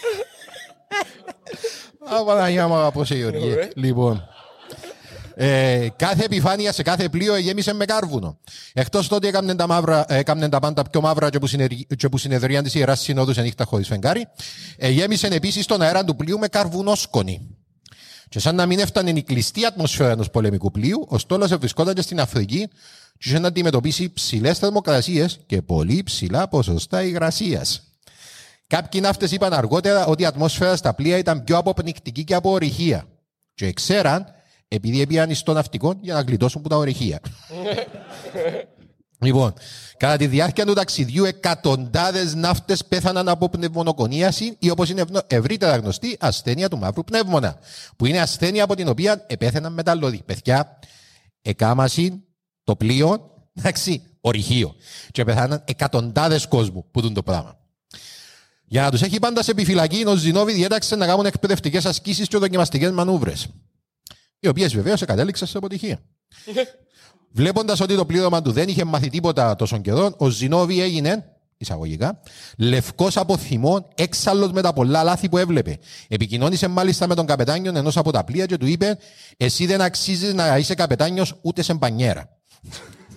Α, Παναγιά μου αγαπώ σε Γεωργία. Λοιπόν, ε, κάθε επιφάνεια σε κάθε πλοίο γέμισε με κάρβουνο. Εκτός τότε έκαναν τα, μαύρα, έκαναν τα πάντα πιο μαύρα και που, συνεδρι, και που συνεδρίαν της Ιεράς Συνόδου σε νύχτα χωρίς φεγγάρι. Ε, γέμισαν επίσης τον αέρα του πλοίου με καρβουνόσκονη. Και σαν να μην έφτανε η κλειστή ατμοσφαίρα ενός πολεμικού πλοίου, ο στόλος βρισκόταν και στην Αφρική και είχε να αντιμετωπίσει ψηλές θερμοκρασίες και πολύ ψηλά ποσοστά υγρασίας. Κάποιοι ναύτες είπαν αργότερα ότι η ατμόσφαιρα στα πλοία ήταν πιο αποπνικτική και από ορυχεία. Και ξέραν, επειδή έπιαν στο ναυτικό για να γλιτώσουν από τα ορυχεία. Λοιπόν, κατά τη διάρκεια του ταξιδιού, εκατοντάδες ναύτες πέθαναν από πνευμονοκονίαση ή όπως είναι ευρύτερα γνωστή ασθένεια του μαύρου πνεύμονα, που είναι ασθένεια από την οποία επέθαναν μεταλλώδη. Παιδιά, εκάμαση το πλοίο, εντάξει, ορυχείο. Και πέθαναν εκατοντάδες κόσμου που δουν το πράγμα. Για να τους έχει πάντα σε επιφυλακή, ο Ζινόβι διέταξε να κάνουν εκπαιδευτικές ασκήσεις και δοκιμαστικές μανούβρες, οι οποίες βεβαίως κατέληξαν σε αποτυχία. Βλέποντας ότι το πλήρωμα του δεν είχε μάθει τίποτα τόσο καιρό, ο Ζινόβι έγινε, εισαγωγικά, λευκός από θυμό, έξαλλος με τα πολλά λάθη που έβλεπε. Επικοινώνησε μάλιστα με τον καπετάνιο ενός από τα πλοία και του είπε: «Εσύ δεν αξίζεις να είσαι καπετάνιος ούτε σε μπανιέρα».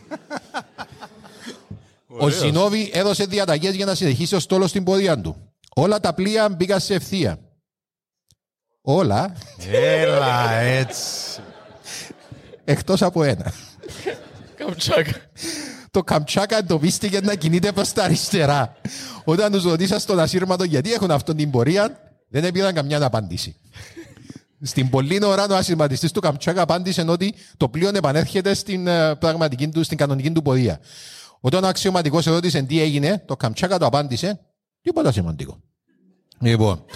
Ο Ζινόβι έδωσε διαταγές για να συνεχίσει ο στόλος στην πορεία του. Όλα τα πλοία μπήκαν σε ευθεία. Όλα. Έλα, έτσι. Εκτός από ένα. Καμτσάκα. Το Καμτσάκα εντοπίστηκε να κινείται προς τα αριστερά. Όταν τους ρωτήσα στον ασύρματο γιατί έχουν αυτόν την πορεία, δεν έπαιρναν καμιά απάντηση. Στην πολλή ώρα ο ασυρματιστής του Καμτσάκα απάντησε ότι το πλοίο επανέρχεται στην, πραγματική του, στην κανονική του πορεία. Όταν ο αξιωματικός ερώτησε τι έγινε, το Καμτσάκα το απάντησε τίποτα σημαντικό. Λοιπόν.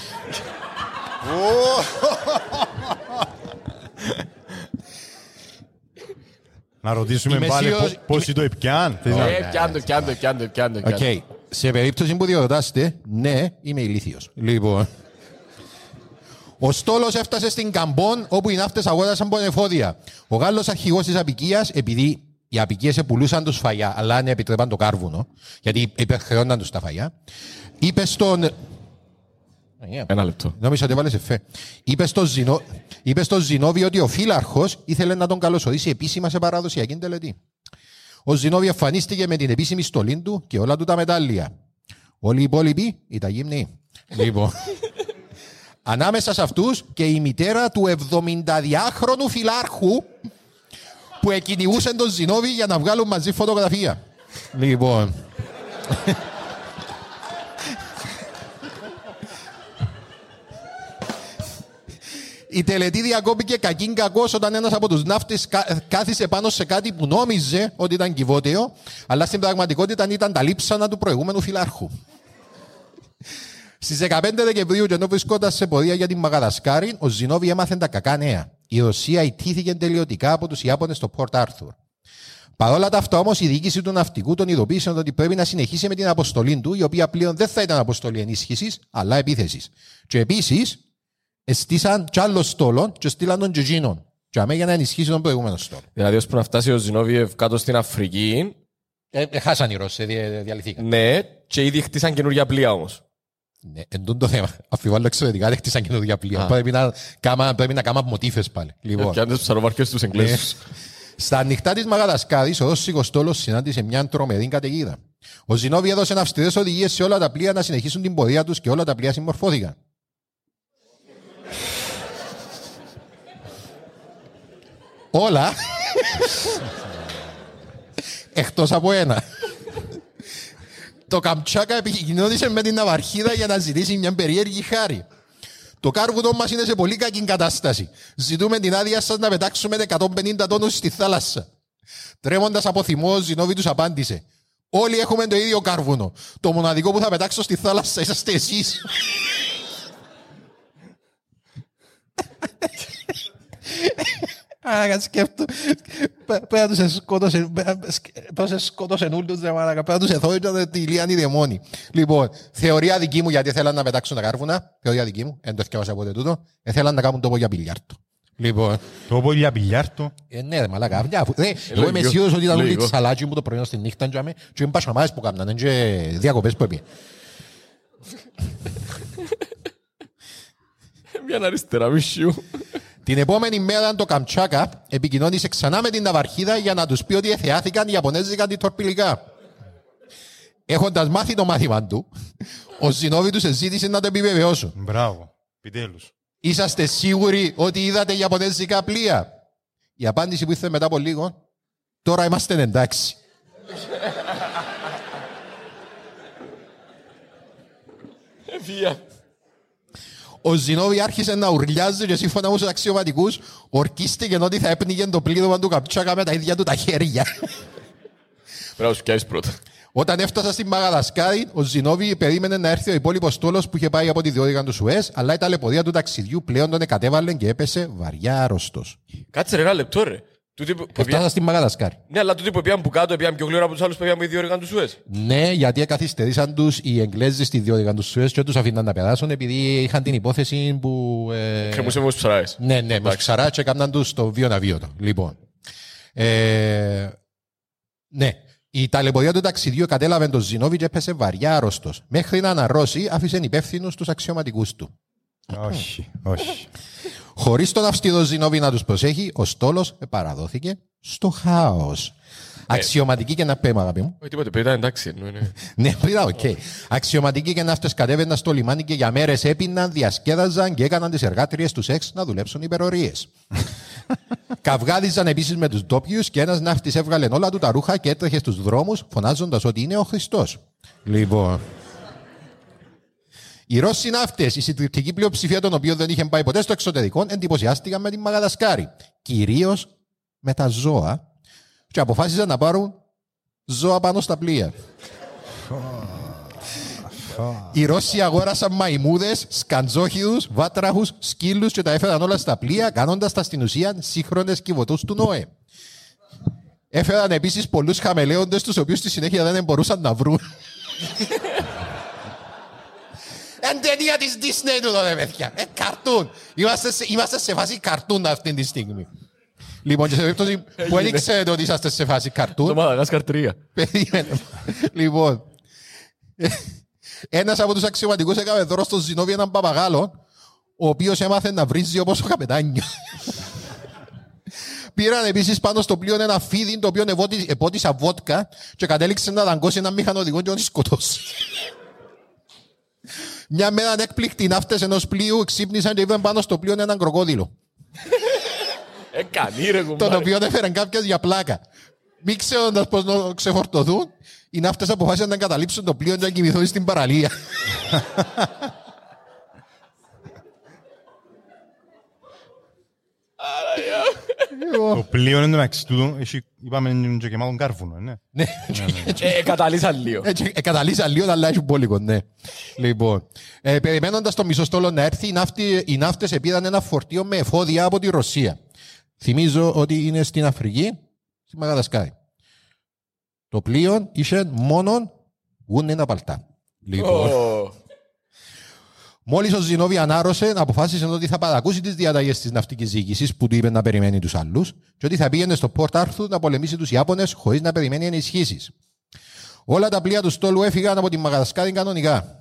Να ρωτήσουμε πάλι πόσοι το επιάν. Επιάν το, επιάν το. Οκ. Σε περίπτωση που διορωτάστε, ναι, είμαι ηλίθιος. Λοιπόν. Ο στόλος έφτασε στην Καμπόν, όπου οι ναύτες αγόρασαν πονεφόδια. Ο Γάλλος αρχηγός της απικίας, επειδή οι απικίες πουλούσαν τους φαγιά, αλλά αν επιτρέπαν το κάρβουνο, γιατί υπερχρεώναν τους τα φαγιά, είπε στον. Ένα λεπτό. Νόμιζα ότι έβαλες εφέ. Είπε στον Ζηνό... στο Ζηνόβι ότι ο φύλαρχος ήθελε να τον καλωσορίσει επίσημα σε παραδοσιακή τελετή. Ο Ζηνόβι εμφανίστηκε με την επίσημη στολή του και όλα του τα μετάλλια. Όλοι οι υπόλοιποι ήταν γυμνοί. Λοιπόν. Ανάμεσα σε αυτούς και η μητέρα του εβδομηνταδυάχρονου φυλάρχου που εκκυνηγούσε τον Ζηνόβι για να βγάλουν μαζί φωτογραφία. Λοιπόν. Η τελετή διακόπηκε κακήν κακός όταν ένας από τους ναύτες κάθισε πάνω σε κάτι που νόμιζε ότι ήταν κυβόταιο, αλλά στην πραγματικότητα ήταν τα λείψανα του προηγούμενου φυλάρχου. Στις δεκαπέντε Δεκεμβρίου, ενώ βρισκόταν σε πορεία για την Μαγαδασκάρη, ο Ζηνόβι έμαθε τα κακά νέα. Η Ρωσία ιτήθηκε τελειωτικά από τους Ιάπωνες στο Πορτ Άρθουρ. Παρ' όλα τα αυτά όμως, η διοίκηση του ναυτικού τον ειδοποίησε ότι πρέπει να συνεχίσει με την αποστολή του, η οποία πλέον δεν θα ήταν αποστολή ενίσχυσης, αλλά επίθεσης. Και επίσης, εστίσαν κι άλλο στόλο και στείλαν τον Τζετζίνον. Και αμέ για να ενισχύσει τον προηγούμενο στόλο. Δηλαδή, ώσπου να φτάσει ο Ζηνόβιεφ κάτω στην Αφρική. Ε, ε, χάσαν οι Ρώσοι, δια, διαλυθήκαν. Ναι, και ήδη χτίσαν καινούργια πλοία όμως. Ναι, εντούν το θέμα. Αφιβάλλω εξαιρετικά, δεν χτίσαν καινούργια πλοία. Πρέπει να κάμα, πρέπει να κάμα μοτίφες πάλι. Λοιπόν. Και αν τους ψαροβάρκες τους Εγγλέζους. Στα ανοιχτά της Μαγαδασκάρης, ο Ρώσικος στόλος συνάντησε μια τρομερή καταιγίδα. Ο Ζηνόβι έδωσε αυστηρές οδηγίες σε όλα τα πλοία να συνεχίσουν την πορεία τους και όλα τα πλοία συμμορφώθηκαν. Όλα. Εκτός από ένα. Το Καμτσάκα επικοινώνησε με την ναυαρχίδα για να ζητήσει μια περίεργη χάρη. Το κάρβουνο μας είναι σε πολύ κακή κατάσταση. Ζητούμε την άδεια σας να πετάξουμε εκατόν πενήντα τόνους στη θάλασσα. Τρέμοντας από θυμό, ο Ζηνόβι τους απάντησε. Όλοι έχουμε το ίδιο κάρβουνο. Το μοναδικό που θα πετάξω στη θάλασσα είσαστε εσείς. Άρα σκέφτω, πρέπει να τους σκότωσαν ούλτους, πρέπει να τους εθώρησαν τη Λιάννη δαιμόνι. Λοιπόν, θεωρία δική μου, γιατί θέλαν να πετάξουν τα κάρβουνα, θεωρία δική μου, δεν το έφτιαξα ποτέ τούτο, θέλαν να κάνουν τόπο για πιλιάρτο. Λοιπόν. Τόπο για πιλιάρτο. Ε, ναι, ρε μαλάκα. Εγώ είμαι σίγουρος ότι ήταν όλοι τις σαλάτσι μου το πρωί στη νύχτα και είναι πασχαμάδες που κάνουν, είναι διακοπές που έπιε. Μια αριστερά μισιού. Την επόμενη μέρα το Καμτσάκα επικοινώνησε ξανά με την ναυαρχίδα για να τους πει ότι εθεάθηκαν οι Ιαπωνέζικα αντιτορπιλικά. Έχοντας μάθει το μάθημα του, ο Ζηνόβι τους ζήτησε να το επιβεβαιώσουν. Μπράβο, επιτέλους. Είσαστε σίγουροι ότι είδατε Ιαπωνέζικα πλοία? Η απάντηση που ήρθε μετά από λίγο, τώρα είμαστε εντάξει. Ευεία. Ο Ζηνόβι άρχισε να ουρλιάζει και σύμφωνα με τους αξιωματικούς ορκίστηκε ότι θα έπνιγε το πλήρωμα του Καμτσάκα με τα ίδια του τα χέρια. Πρέπει να σου πιάσεις πρώτα. Όταν έφτασα στην Μαγαδασκάρη, ο Ζηνόβι περίμενε να έρθει ο υπόλοιπος στόλος που είχε πάει από τη διόδια του Σουέζ, αλλά η ταλαιπωρία του ταξιδιού πλέον τον εκατέβαλε και έπεσε βαριά άρρωστος. Κάτσε ρε ένα λεπτό ρε. Έφτασα στην Μαγαδασκάρη. Ναι, αλλά τούτοι που πήγαν που κάτω, πήγαν πιο γλύωρα από τους άλλους που πήγαν με τη διόδια του Σουέζ. Ναι, γιατί καθυστερήσαν τους οι Εγγλέζοι στη διόδια του Σουέζ και τους αφήναν να περάσουν επειδή είχαν την υπόθεση που. Ε... Κρεμούσε με τους ψαράες. Ναι, ναι, με τους ψαράες και έκαναν τους το βίο να βίωτο. Λοιπόν. Ε... Ναι. Η ταλαιπωρία του ταξιδιού κατέλαβε τον Ζηνόβι και έπεσε βαριά άρρωστος. Μέχρι να αναρρώσει, άφησε υπεύθυνους τους αξιωματικούς του. Όχι, όχι. Χωρίς τον αυστηρό Ζηνόβι να τους προσέχει, ο στόλος παραδόθηκε στο χάος. Αξιωματικοί και να πέμε, αγάπη μου. Όχι τίποτε, πήρε εντάξει. Ναι, πήρε, οκ. Αξιωματικοί και ναύτες κατέβαιναν στο λιμάνι και για μέρες έπιναν, διασκέδαζαν και έκαναν τις εργάτριες του σεξ να δουλέψουν υπερορίες. Καυγάδιζαν επίσης με τους ντόπιους και ένας ναύτης έβγαλε όλα του τα ρούχα και έτρεχε στους δρόμους φωνάζοντας ότι είναι ο Χριστός. Λοιπόν. Οι Ρώσοι ναύτες, η συντριπτική πλειοψηφία των οποίων δεν είχε πάει ποτέ στο εξωτερικό, εντυπωσιάστηκαν με τη Μαδαγασκάρη. Κυρίως με τα ζώα και αποφάσισαν να πάρουν ζώα πάνω στα πλοία. Οι Ρώσοι αγόρασαν μαϊμούδες, σκαντζόχιδους, βάτραχους, σκύλους και τα έφεραν όλα στα πλοία, κάνοντας τα στην ουσία σύγχρονες κυβωτούς του Νόε. Έφεραν επίσης πολλούς χαμελέοντες, τους οποίους στη συνέχεια δεν μπορούσαν να βρουν. Εν ταινία της Disney του τότε, παιδιά. Ε, καρτούν. Είμαστε σε, είμαστε σε φάση καρτούν αυτή τη στιγμή. Λοιπόν, και σε περίπτωση που δεν ξέρετε ότι είσαστε σε φάση καρτούν. Το Μαδαγάσκαρ τρία. Περίμενε. Λοιπόν, ένας από τους αξιωματικούς έκαμε δώρο στο Ζινόβι έναν παπαγάλο, ο οποίος έμαθε να βρίζει όπως ο καπετάνιο. Πήραν επίσης πάνω στο πλοίο ένα φίδι, το οποίο επότισα βότκα και κατέληξε να δαγκώσει έναν μηχανοδηγό και να τη σκοτώσει. Μια μέρα έκπληκτοι ναύτες ενός πλοίου ξύπνησαν και είδαν πάνω στο πλοίο έναν κροκόδιλο. Ε, κανεί ρε κουμπάρε. Τον οποίο έφεραν κάποιες για πλάκα. Μη ξέροντας πώς να ξεφορτωθούν, οι ναύτες αποφάσισαν να εγκαταλείψουν το πλοίο και να κοιμηθούν στην παραλία. Το πλοίο είναι το μεταξύ του, είπαμε και γεμάτον κάρβουνο, ναι. Ναι, εκαταλύσαν λίγο. εκαταλύσαν λίγο, αλλά έχει πόλικο, ναι. Λοιπόν, περιμένοντας το μισοστόλο να έρθει, οι ναύτες επήραν ένα φορτίο με εφόδια από τη Ρωσία. Θυμίζω ότι είναι στην Αφρική, στη Μαδαγασκάρη. Το πλοίο είχε μόνο γούνινα παλτά. Λοιπόν, μόλις ο Ζινόβι ανάρρωσε, αποφάσισε ότι θα παρακούσει τις διαταγές της ναυτικής διοίκησης που του είπε να περιμένει τους άλλους και ότι θα πήγαινε στο Πόρτ Άρθουρ να πολεμήσει τους Ιάπωνες χωρίς να περιμένει ενισχύσεις. Όλα τα πλοία του στόλου έφυγαν από τη Μαδαγασκάρη κανονικά.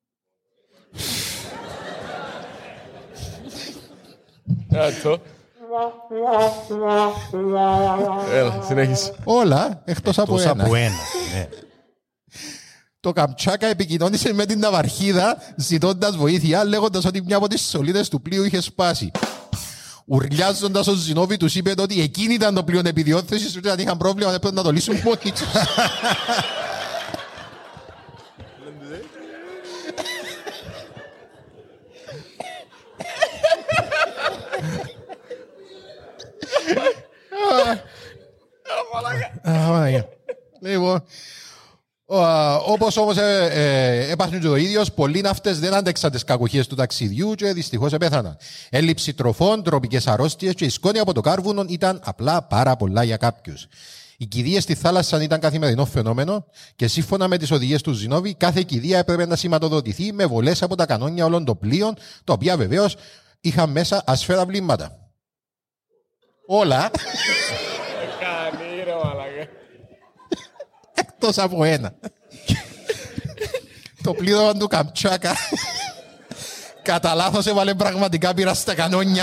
Αυτό. Έλα, συνέχισε. Όλα εκτός από Εκτός ένα. από ένα, ναι. Το Καμτσάκα επικοινώνησε με την ναυαρχίδα ζητώντας βοήθεια, λέγοντας ότι μια από τις σωλήνες του πλοίου είχε σπάσει. Ουρλιάζοντας ο Ζινόβι τους είπε ότι εκείνη ήταν το πλοίο επιδιώθησης και αν είχαν πρόβλημα έπρεπε να το λύσουν μόνοι τους. Λοιπόν, όπως όμως έπαθαν και το ίδιος, πολλοί ναύτες δεν άντεξαν τις κακουχίες του ταξιδιού και δυστυχώς επέθαναν. Έλλειψη τροφών, τροπικές αρρώστιες και η σκόνη από το κάρβουνο ήταν απλά πάρα πολλά για κάποιους. Οι κηδείες στη θάλασσα ήταν καθημερινό φαινόμενο και σύμφωνα με τις οδηγίες του Ζινόβι, κάθε κηδεία έπρεπε να σηματοδοτηθεί με βολές από τα κανόνια όλων των πλοίων, τα οποία βεβαίως είχαν μέσα ασφαίρα βλήματα. Όλα. Εκτός από ένα. Το πλοίο του Καμτσάκα κατά λάθος έβαλε πραγματικά πύρα στα κανόνια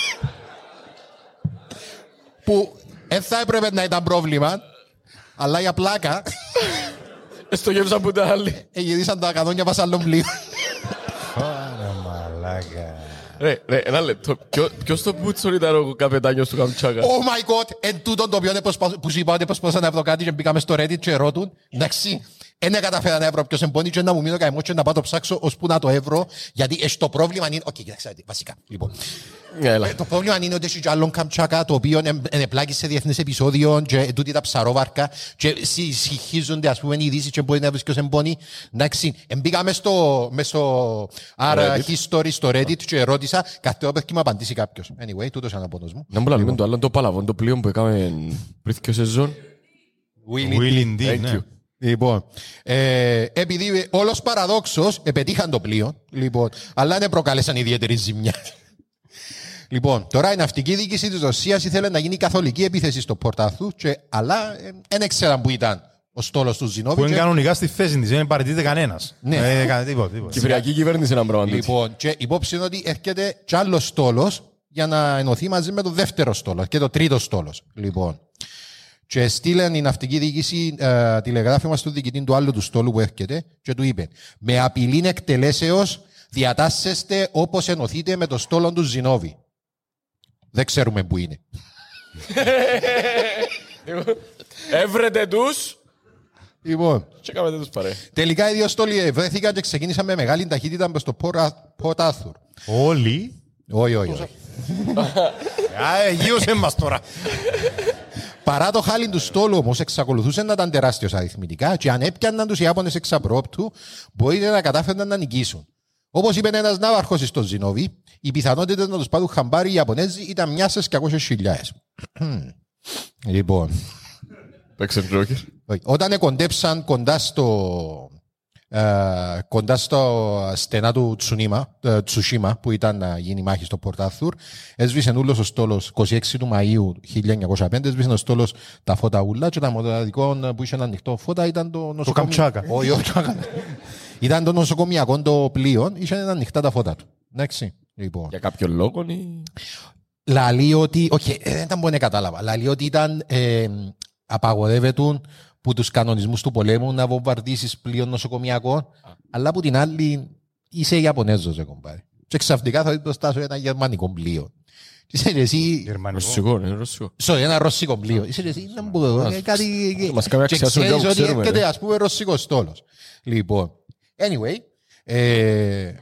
που δεν θα έπρεπε να ήταν πρόβλημα, αλλά για πλάκα Στο γέμισαν που τα άλλη. γυρίσαν τα κανόνια πας άλλων πλοίο. Άρα μαλάκα. Ρε, ρε, ένα λεπτό. Ποιος στο Μπούτσον ήταν ο καπετάνιος του Καμτσάκα? Oh my god, εν τούτον το οποίο που σου είπα ότι προσπαθούσα να βρω κάτι και μπήκαμε στο Reddit και ρώτουν. Εντάξει, δεν καταφέρα να βρω ποιος εμπονεί και να μου μείνω καημός και να πάω το ψάξω ώσπου να το εύρω, γιατί έχει το πρόβλημα είναι... Οκ, κοιτάξτε, βασικά, λοιπόν. Το πρόβλημα είναι ότι έχει και άλλον Καμτσάκα το οποίο ενεπλάκει σε διεθνές επεισόδιο και τούτοι τα ψαρόβαρκα και συγχύζονται ας πούμε οι ειδήσεις και μπορεί να βρεις ποιος εμπονεί. Εντάξει, μπήκαμε στο Άρα History στο Reddit και ρώτησα κάθε ώρα πρέπει να απαντήσει κάποιος. Anyway, τούτος είναι απόνος μου. Να μου λαλούμε το άλλο το Παλαβόν, το πλοίο που έκαμε πριν και σεζόν. Will indeed, ναι. Λοιπόν, ε, επειδή όλος παραδόξως επετύχαν το πλοίο, λοιπόν, αλλά δεν προκάλεσαν ιδιαίτερη ζημιά. Λοιπόν, τώρα η ναυτική διοίκηση της Ρωσίας ήθελε να γίνει καθολική επίθεση στο Πόρτ Άρθουρ, αλλά δεν ήξεραν που ήταν ο στόλος του Ζινόβι. Που είναι κανονικά στη θέση της, δεν παραιτείται κανένας. Ναι. Δεν έκανε τίποτα. Κυπριακή κυβέρνηση να μπράβο. Λοιπόν, και υπόψη είναι ότι έρχεται κι άλλος στόλος για να ενωθεί μαζί με το δεύτερο στόλο και το τρίτο στόλος. Λοιπόν. Και στείλαν η ναυτική διοίκηση ε, τηλεγράφημα στον διοικητή του άλλου του στόλου που έρχεται και του είπε «Με απειλήν εκτελέσεως διατάσσεστε όπως ενωθείτε με το στόλο του Ζινόβη». Δεν ξέρουμε που είναι. Έβρετε τους Λοιπόν, και κάνετε τους παρέ. τελικά οι δύο στόλοι βρέθηκαν και ξεκίνησαν με μεγάλη ταχύτητα προς το Πορτ Άρθουρ. Όλοι. Όχι, όχι, όχι. Α, γύρωσε μας τώρα. Παρά το χάλι του στόλου όμως εξακολουθούσαν να ήταν τεράστιος αριθμητικά και αν έπιαναν τους Ιάπωνες εξ απρόπτου μπορείτε να κατάφεραν να νικήσουν. Όπως είπε ένας ναύαρχος στον Ζινόβη, οι πιθανότητες να τους πάρουν χαμπάρι οι Ιαπωνέζοι ήταν μια στις διακόσιες χιλιάδες. Λοιπόν, Παίξε Τζόκερ. όταν κοντέψαν κοντά στο, ε, κοντά στο στενά του Τσουνίμα, ε, Τσουσίμα που ήταν να γίνει η μάχη στο Πορτ Άρθουρ, έσβησε ούλος ο στόλος είκοσι έξι του Μαΐου χίλια εννιακόσια πέντε, έσβησε ο στόλος τα φώτα ούλα και τα μοναδικό που είχε ένα ανοιχτό φώτα ήταν το νοσοκομείο. Καμτσάκα. Όχι, όχι, ήταν το νοσοκομιακό το πλοίο, είχε ανοιχτά τα φώτα του. Εντάξει, λοιπόν. Για κάποιο λόγο ή... Λαλεί ότι, όχι, δεν ήταν μπορεί να κατάλαβα. Λαλεί ότι ήταν ε, απαγορεύεται που τους κανονισμούς του πολέμου να βομβαρδίσεις πλοίο νοσοκομιακό, αλλά από την άλλη είσαι Ιαπωνέζος, ρε κομπάρε. Και ξαφνικά θα δεις μπροστά σου ένα γερμανικό πλοίο. Είσαι εσύ... Ρωσικό, είναι ρωσικό. Sorry, ένα ρωσικό πλοίο. Είσαι εσύ, δεν μπορώ, κάτι... Μας κάνει Και αξιάσουν ξέρεις λίγο, ότι ξέρουμε. έρχεται, ας πούμε, ρωσικό στόλος. Λοιπόν, anyway... ε,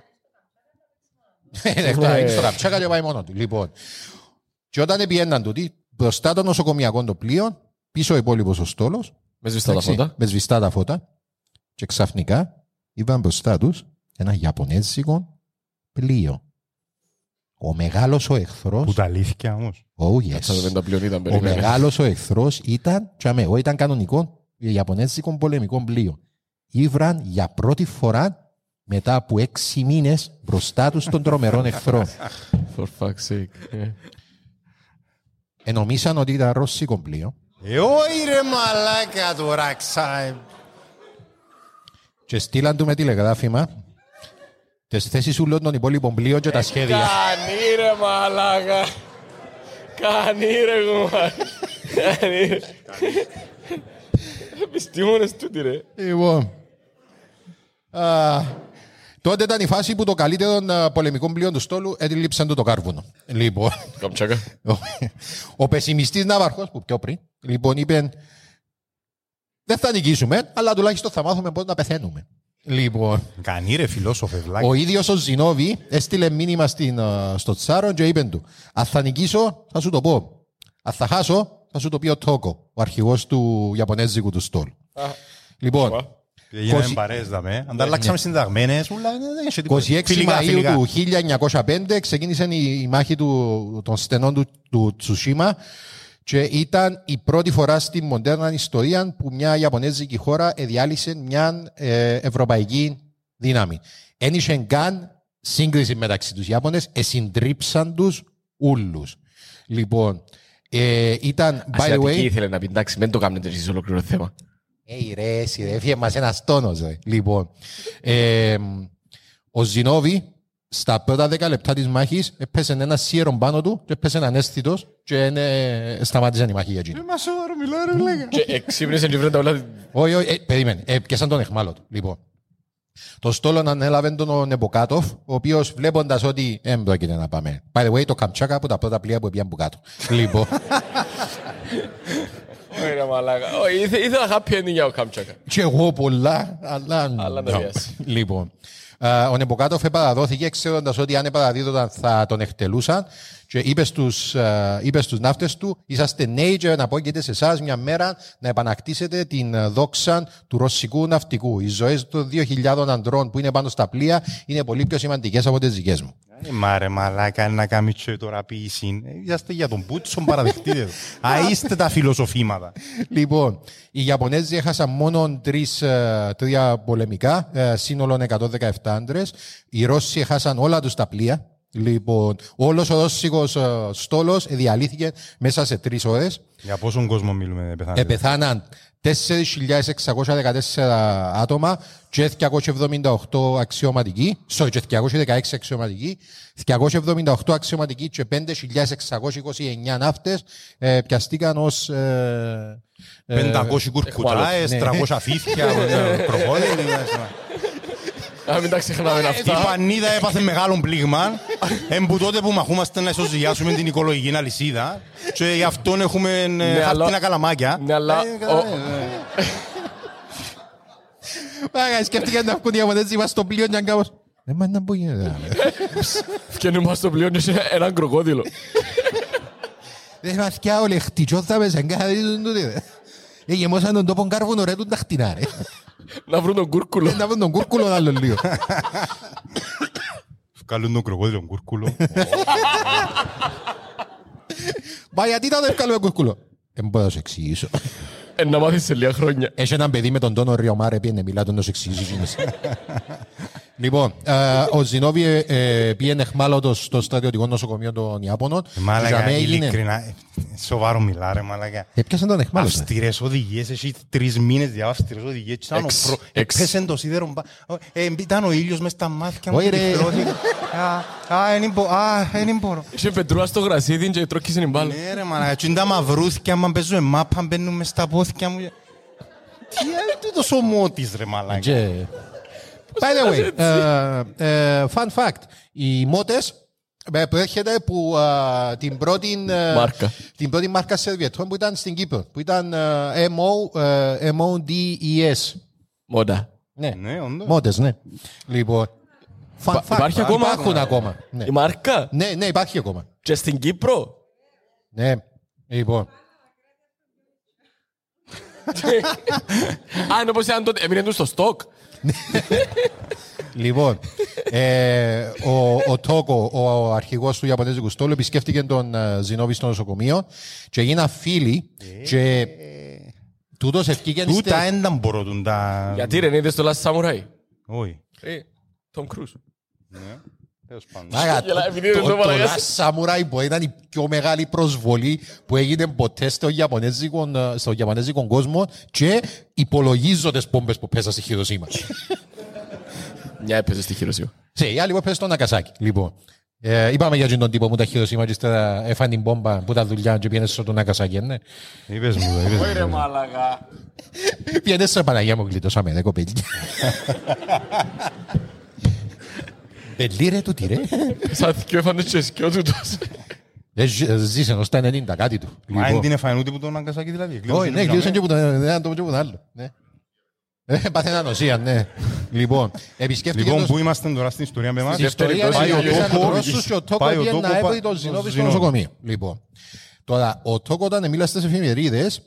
είναι στο καψάκα και πάει μόνο του. Λοιπόν, και όταν πιέναν τούτοι, μπροστά το νοσοκομιακό το πλοίο, πίσω ο υπόλοιπος ο στόλος, Με σβηστά τα φώτα. με σβηστά τα φώτα, και ξαφνικά είδαν μπροστά τους ένα Ιαπωνέζικο πλοίο. Ο μεγάλος ο εχθρός. Που τα αλήθεια όμως. Oh, Κάτσα yes. δεν τα πλειονίταν Ο περίμενε. μεγάλος ο εχθρός ήταν, τσάμε, ο ήταν κανονικό Ιαπωνέζικο πολεμικό πλοίο. Ήβραν για πρώτη φορά μετά από έξι μήνες μπροστά τους των τρομερών εχθρών. For fuck's sake. Ε. Ενομίσαν ότι ήταν ρωσικό πλοίο Ε, όχι ρε μαλάκα τώρα ξα... και στείλαν του με τηλεγράφημα τις θέσεις ούλων των υπόλοιπων πλοίων και τα σχέδια. Κάνει ρε μαλάκα. Κάνει ρε κουμάρ. Κάνει ρε. Επιστήμονες τούτοι ρε. Λοιπόν, α, τότε ήταν η φάση που το καλύτερο α, πολεμικό πλοίο του στόλου έδειψαν του το κάρβουνο. Λοιπόν, Καμτσάκα. ο, ο πεσημιστής ναύαρχος που πιο πριν, λοιπόν, είπε δεν θα νικήσουμε, αλλά τουλάχιστον θα μάθουμε πώς να πεθαίνουμε. Λοιπόν, Κανεί ρε φιλόσοφε βλάκι. ο ίδιος ο Ζινόβη έστειλε μήνυμα στην, α, στο Τσάρο και είπε του αν θα νικήσω θα σου το πω. Αν θα χάσω θα σου το πει ο Τόκο, ο αρχηγός του Ιαπωνέζικου του στόλου. Λοιπόν, Γίναμε είκοσι- παρέες δαμε. Ανταλλάξαμε συνταγμένες. ούλα, δεν έχει τίποτα. είκοσι έξι Φιλικά, Μαΐου φιλικά. του χίλια εννιακόσια πέντε ξεκίνησε η, η μάχη του, των στενών του, του Τσουσίμα και ήταν η πρώτη φορά στη μοντέρνα ιστορία που μια Ιαπωνέζικη χώρα εδιάλυσε μια ε, ευρωπαϊκή δύναμη. Εν είχε καν σύγκριση μεταξύ τους Ιάπωνες, εσυντρίψαν τους ούλους. Λοιπόν, ε, ήταν, by the Ασιατική way... ήθελε να πει, εντάξει, μην το κάνετε εσείς ολόκληρο θέμα. Ει ρε, εσύ ρε, έφυγε μας ένας τόνος, ρε. Λοιπόν, ε, ο Ζινόβη στα πρώτα δέκα λεπτά της μάχης έπεσε ένα σίερο πάνω του και έπεσε ανέστητος και ε, σταμάτησε η μάχη για εκείνο. Μα σοβαρό μιλώ ρε βλάκα. Και εξύπνησε και βρέντα όλα... Όχι, όχι, ε, περίμενε, ε, πιάσαν τον εχμάλο του. Λοιπόν, το στόλον ανέλαβε τον Νεμποκάτοφ, ο οποίος βλέποντας ότι δεν πρόκειται να πάμε. By the way, το Καμτσάκα από τα πρώτα πλοία που πήγαν που κάτω. Λοιπόν, Όχι ρε μαλάκα. Όχι, ήθε- ήθελα happy ending για ο Καμτσάκα. και εγώ πολλά, αλλά... Αλλά δεν no. βιάζει. Λοιπόν, α, ο Νεμποκάτοφ επαραδόθηκε ξέροντας ότι αν επαραδίδονταν θα τον εκτελούσαν και είπε στους, α, είπε στους ναύτες του είσαστε νέοι και να πόκειται σε εσάς μια μέρα να επανακτήσετε την α, δόξα του ρωσικού ναυτικού. Οι ζωές των δύο χιλιάδων αντρών που είναι πάνω στα πλοία είναι πολύ πιο σημαντικές από τις δικές μου. Ε, Μα ρε μαλάκα να κάνει και τώρα ποιησή. Είσαστε για τον Πούτσον παραδεχτείτε. Α, είστε τα φιλοσοφήματα. Λοιπόν, οι Ιαπωνέζοι έχασαν μόνο τρεις, ε, τρία πολεμικά, ε, σύνολο εκατόν δεκαεπτά άντρες. Οι Ρώσοι έχασαν όλα τους τα πλοία. Λοιπόν, όλος ο ρώσικος ε, στόλος διαλύθηκε μέσα σε τρεις ώρες. Για πόσον κόσμο μιλούμε, πεθάνετε. Επεθάναν τέσσερις χιλιάδες εξακόσια δεκατέσσερα άτομα και διακόσιοι εβδομήντα οκτώ αξιωματικοί, sorry, και διακόσιοι δεκαέξι αξιωματικοί, διακόσιοι εβδομήντα οκτώ αξιωματικοί και πέντε χιλιάδες εξακόσιοι είκοσι εννέα ναύτες ε, πιαστήκαν ως... Ε, πεντακόσιοι κουρκουτάες, τριακόσια φύθια, κροκόδιλοι. Α, μην τα ξεχνάμε αυτά. Η Πανίδα έπαθε μεγάλο πλήγμα. Εμπού τότε που μαχούμαστε να ισοζυγιάσουμε την οικολογική αλυσίδα και γι' αυτόν έχουμε χαρτίνα καλαμάκια. Ναι, αλλά... Πάγα, σκέφτηκα να βγουν οι Ιαπωνέζοι μας στο πλοίο και κάπως... Δεν μάθει να πω γίνεται. Φκένει μας στο πλοίο και σε έναν κροκόδιλο. Δεν μάθηκια όλοι, χτυκιώθαμε σε κάθε δίτον τούτη. Εγεμόσαν τον τόπον κάρβουνο ρε, τον τα χτινά ρε. Να βρουν τον κούρκουλο. Να βρουν τον κούρκουλο άλλο λίγο. Βγάλουν τον κροκόδιλο κούρκουλο. Μα γιατί ήταν το ευκάλουμε κούρκουλο. Δεν μπορώ να σου εξηγήσω. Ε, να μάθεις σε λίγα χρόνια. Έχει έναν παιδί με τον τόνο Ριομάρε πήγαινε μιλά τον να σου εξηγήσει. Λοιπόν, ο Ζινόβι πήγαινε εχμάλωτος στο στρατιωτικό νοσοκομείο των Ιάπωνων. Μάλακα, ειλικρινά, σοβαρό μιλά ρε μάλακα. Έπιασαν τον εχμάλωτο. Αυστηρές οδηγίες, έχει τρεις μήνες διάβασα αυστηρές οδηγίες. Έπεσαν το σίδερο, ήταν ο ήλιος μες στα μάτια μου. Όχι ρε. Α, δεν μπορώ. Είχε πετρούα στο γρασίδι και τρώκησε την μπάλα. Ναι ρε μάλακα, και είναι τα μαυρούθηκια, άμα παίζουμε μάπα, μπαίνουν μες στα πόθηκια μου. Τι είναι τόσο μότης ρε μάλακα. By the way, uh, uh, fun fact, οι μότες προέρχεται από uh, την πρώτη μάρκα. την πρώτη μάρκα σερβιετών που ήταν στην Κύπρο, που ήταν uh, εμ ο, uh, εμ ο ντι ι ες. Μόντα. Ναι, ναι, όντως. Μότες, ναι. Λοιπόν, fun fact, υπάρχει ακόμα. Υπάρχουν ακόμα. Ναι. Η μάρκα. Ναι, ναι, υπάρχει ακόμα. Και στην Κύπρο. Ναι, λοιπόν. Α, είναι όπως ήταν τότε, έμεινε του στο στόκ. Λοιπόν, ε, ο, ο Τόκο, ο αρχηγός του Ιαπωνέζικου στόλου, επισκέφτηκε τον uh, Ζινόβι στο νοσοκομείο και έγιναν φίλοι και τούτος ευκήκε... Τούτα ένταν μπορώ τούν τα... Γιατί ρε, είδες το Last Samurai. Όχι. Ε, Tom Cruise. Ναι, τέλος πάντων. Το Last Samurai που ήταν η πιο μεγάλη προσβολή που έγινε ποτέ στο Ιαπωνέζικο κόσμο και υπολογίζω τις πόμπες που πέσα στη Χειροσύμα. Μια έπαιζε στη Χειροσύμα. Σε, η άλλη που έπαιζε στο Νακασάκι. Λοιπόν, ε, είπαμε για τον τύπο που τα Χειροσύμα και ύστερα έφανε την πόμπα που τα δουλειά και πήγαινε στο Νακασάκι, ναι. Είπες μου, είπες μου. Ωραία μάλαγα. Πήγαινε σε Παναγία μου γλιτώσαμε, δε κοπέλια. Πελί ρε τούτη ρε. Σαν θυκιο έφανε και σκιό τούτος. Ζήσε ως τα ενενήντα κάτι του. Μα είναι την εφανού τύπου τον Ναγκασάκι δηλαδή. Όχι, ναι, κλείσαν και που τον άλλο. Πάθε ένα νοσία, ναι. Λοιπόν, επισκέφτηκε... Λοιπόν, πού είμαστε τώρα στην ιστορία με εμάς. Στην ιστορία πάει ο Ρώσος και ο Τόκο πήγε να έβρει τον Ζινόβι στο νοσοκομείο. Λοιπόν, τώρα, ο Τόκο όταν μίλασε στις εφημερίδες,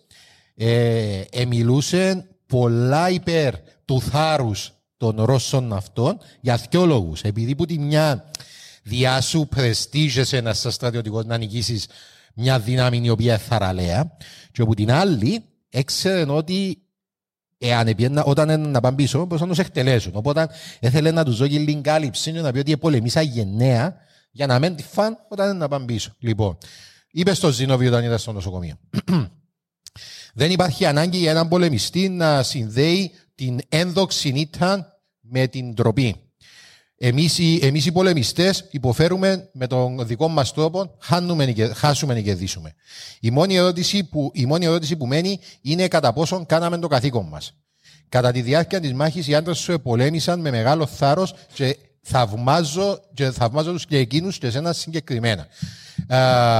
μιλούσε πολλά υπέρ του θάρρους των Ρώσων αυτών για δυο λόγους. Επειδή που τη μια διάσου πρεστίζεσαι ένας σαν στρατιωτικός να νικήσεις μια δύναμη η οποία θαραλέα και από την άλλη έξερε ότι εάν επιένα, όταν να πάνε πίσω μπορούσαν να τους εκτελέσουν. Οπότε έθελε να τους δώσει λίγη κάλυψη και να πει ότι πολεμήσα γενναία για να μην τη φαν όταν να πάνε πίσω. Λοιπόν, είπε στο Ζινόβι όταν ήταν στο νοσοκομείο. Δεν υπάρχει ανάγκη για έναν πολεμιστή να συνδέει την ένδοξη ήττα με την ντροπή. Εμείς οι, εμείς οι πολεμιστές υποφέρουμε με τον δικό μας τρόπο, χάνουμε, χάσουμε ή κερδίσουμε. Η μόνη, ερώτηση που, η μόνη ερώτηση που μένει είναι κατά πόσον κάναμε το καθήκον μας. Κατά τη διάρκεια της μάχης οι άντρες σου πολέμησαν με μεγάλο θάρρος και θαυμάζω, και θαυμάζω τους και εκείνους και εσένα συγκεκριμένα. Α,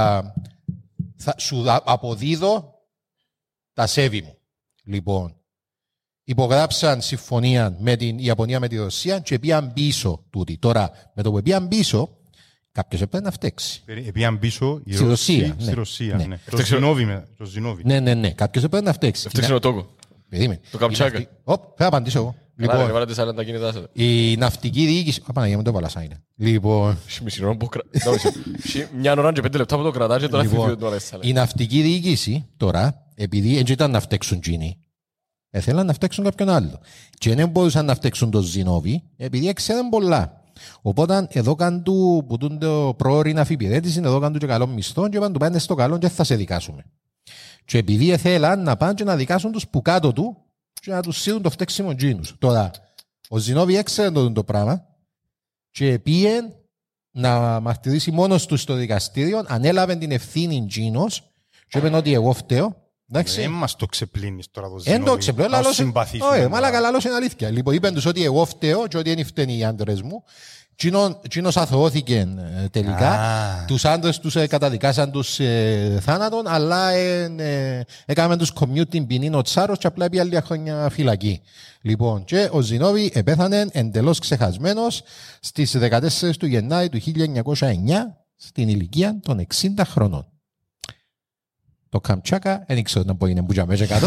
θα, σου αποδίδω τα σέβη μου. Λοιπόν, υπογράψαν συμφωνία με την Ιαπωνία με τη Ρωσία και πήγαν πίσω τούτη. Τώρα, με το που πήγαν πίσω, κάποιος έπρεπε να φταίξει. Πήγαν πίσω η στη Ρωσία. Στη ναι. Ρωσία, ναι. ναι. Το Ζινόβι με το Ζινόβι. Ναι, ναι, ναι. Κάποιος έπρεπε να φταίξει. Φταίξει ο Τόκο. Περίμενε. Το Καμτσάκα. Ωπ, θα απαντήσω εγώ. Λοιπόν, βάλατε σαράντα κινητά σας. Η ναυτική διοίκηση... Απαναγία μου το έβαλα σάινε. Λοιπόν... Μισή ώρα που κρατάς. Μια ώρα και πέντε λεπτά που το κρατάς και τώρα φύγει το αρέσει. Η ναυτική διοίκηση τώρα, επειδή έτσι ήταν να φταίξουν τζίνοι, ήθελαν να φταίξουν κάποιον άλλο. Και δεν μπορούσαν να φταίξουν το Ζινόβι, επειδή έξεραν πολλά. Οπότε εδώ κάνουν του, που τούν το προώρη αφιπηρέτηση, εδώ κάνουν του και καλό μισθό και είπαν του πάνε στο καλό και θα σε δικάσουμε. Και επειδή ήθελαν να πάνε και να δικάσουν τους που κάτω του και να τους σύρουν το φταίξιμο εκείνους. Τώρα, ο Ζινόβι έξερε το, το πράγμα και πήγε να μαρτυρήσει μόνος του στο δικαστήριο, ανέλαβε την ευθύνη εκείνος και είπε ότι εγώ φταίω. Δεν μας το ξεπλύνεις τώρα το Ζινόβι. Εν το ξεπλύνω, να συμπαθήσουμε. Όχι, μάλακα λαλός είναι αλήθεια. Λοιπόν, είπαν τους ότι εγώ φταίω και ότι δεν φταίνει οι άντρες μου. Εκείνος αθωώθηκε τελικά. Ah. Τους άντρες τους ε, καταδικάσαν τους ε, θάνατον, αλλά ε, ε, έκαναν τους commute την ποινή ο Τσάρος και απλά πήγε άλλη χρόνια φυλακή. Λοιπόν, και ο Ζινόβι επέθανε εντελώς ξεχασμένος στις δεκατέσσερις του Γενάρη του χίλια εννιακόσια εννιά στην ηλικία των εξήντα χρονών. Το Καμτσάκα, δεν ήξερα να πω είναι μπουτζα μέσα κάτω.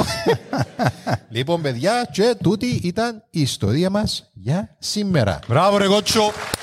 Λοιπόν, παιδιά, και τούτη ήταν η ιστορία μας για σήμερα. Μπράβο ρε Κότσο!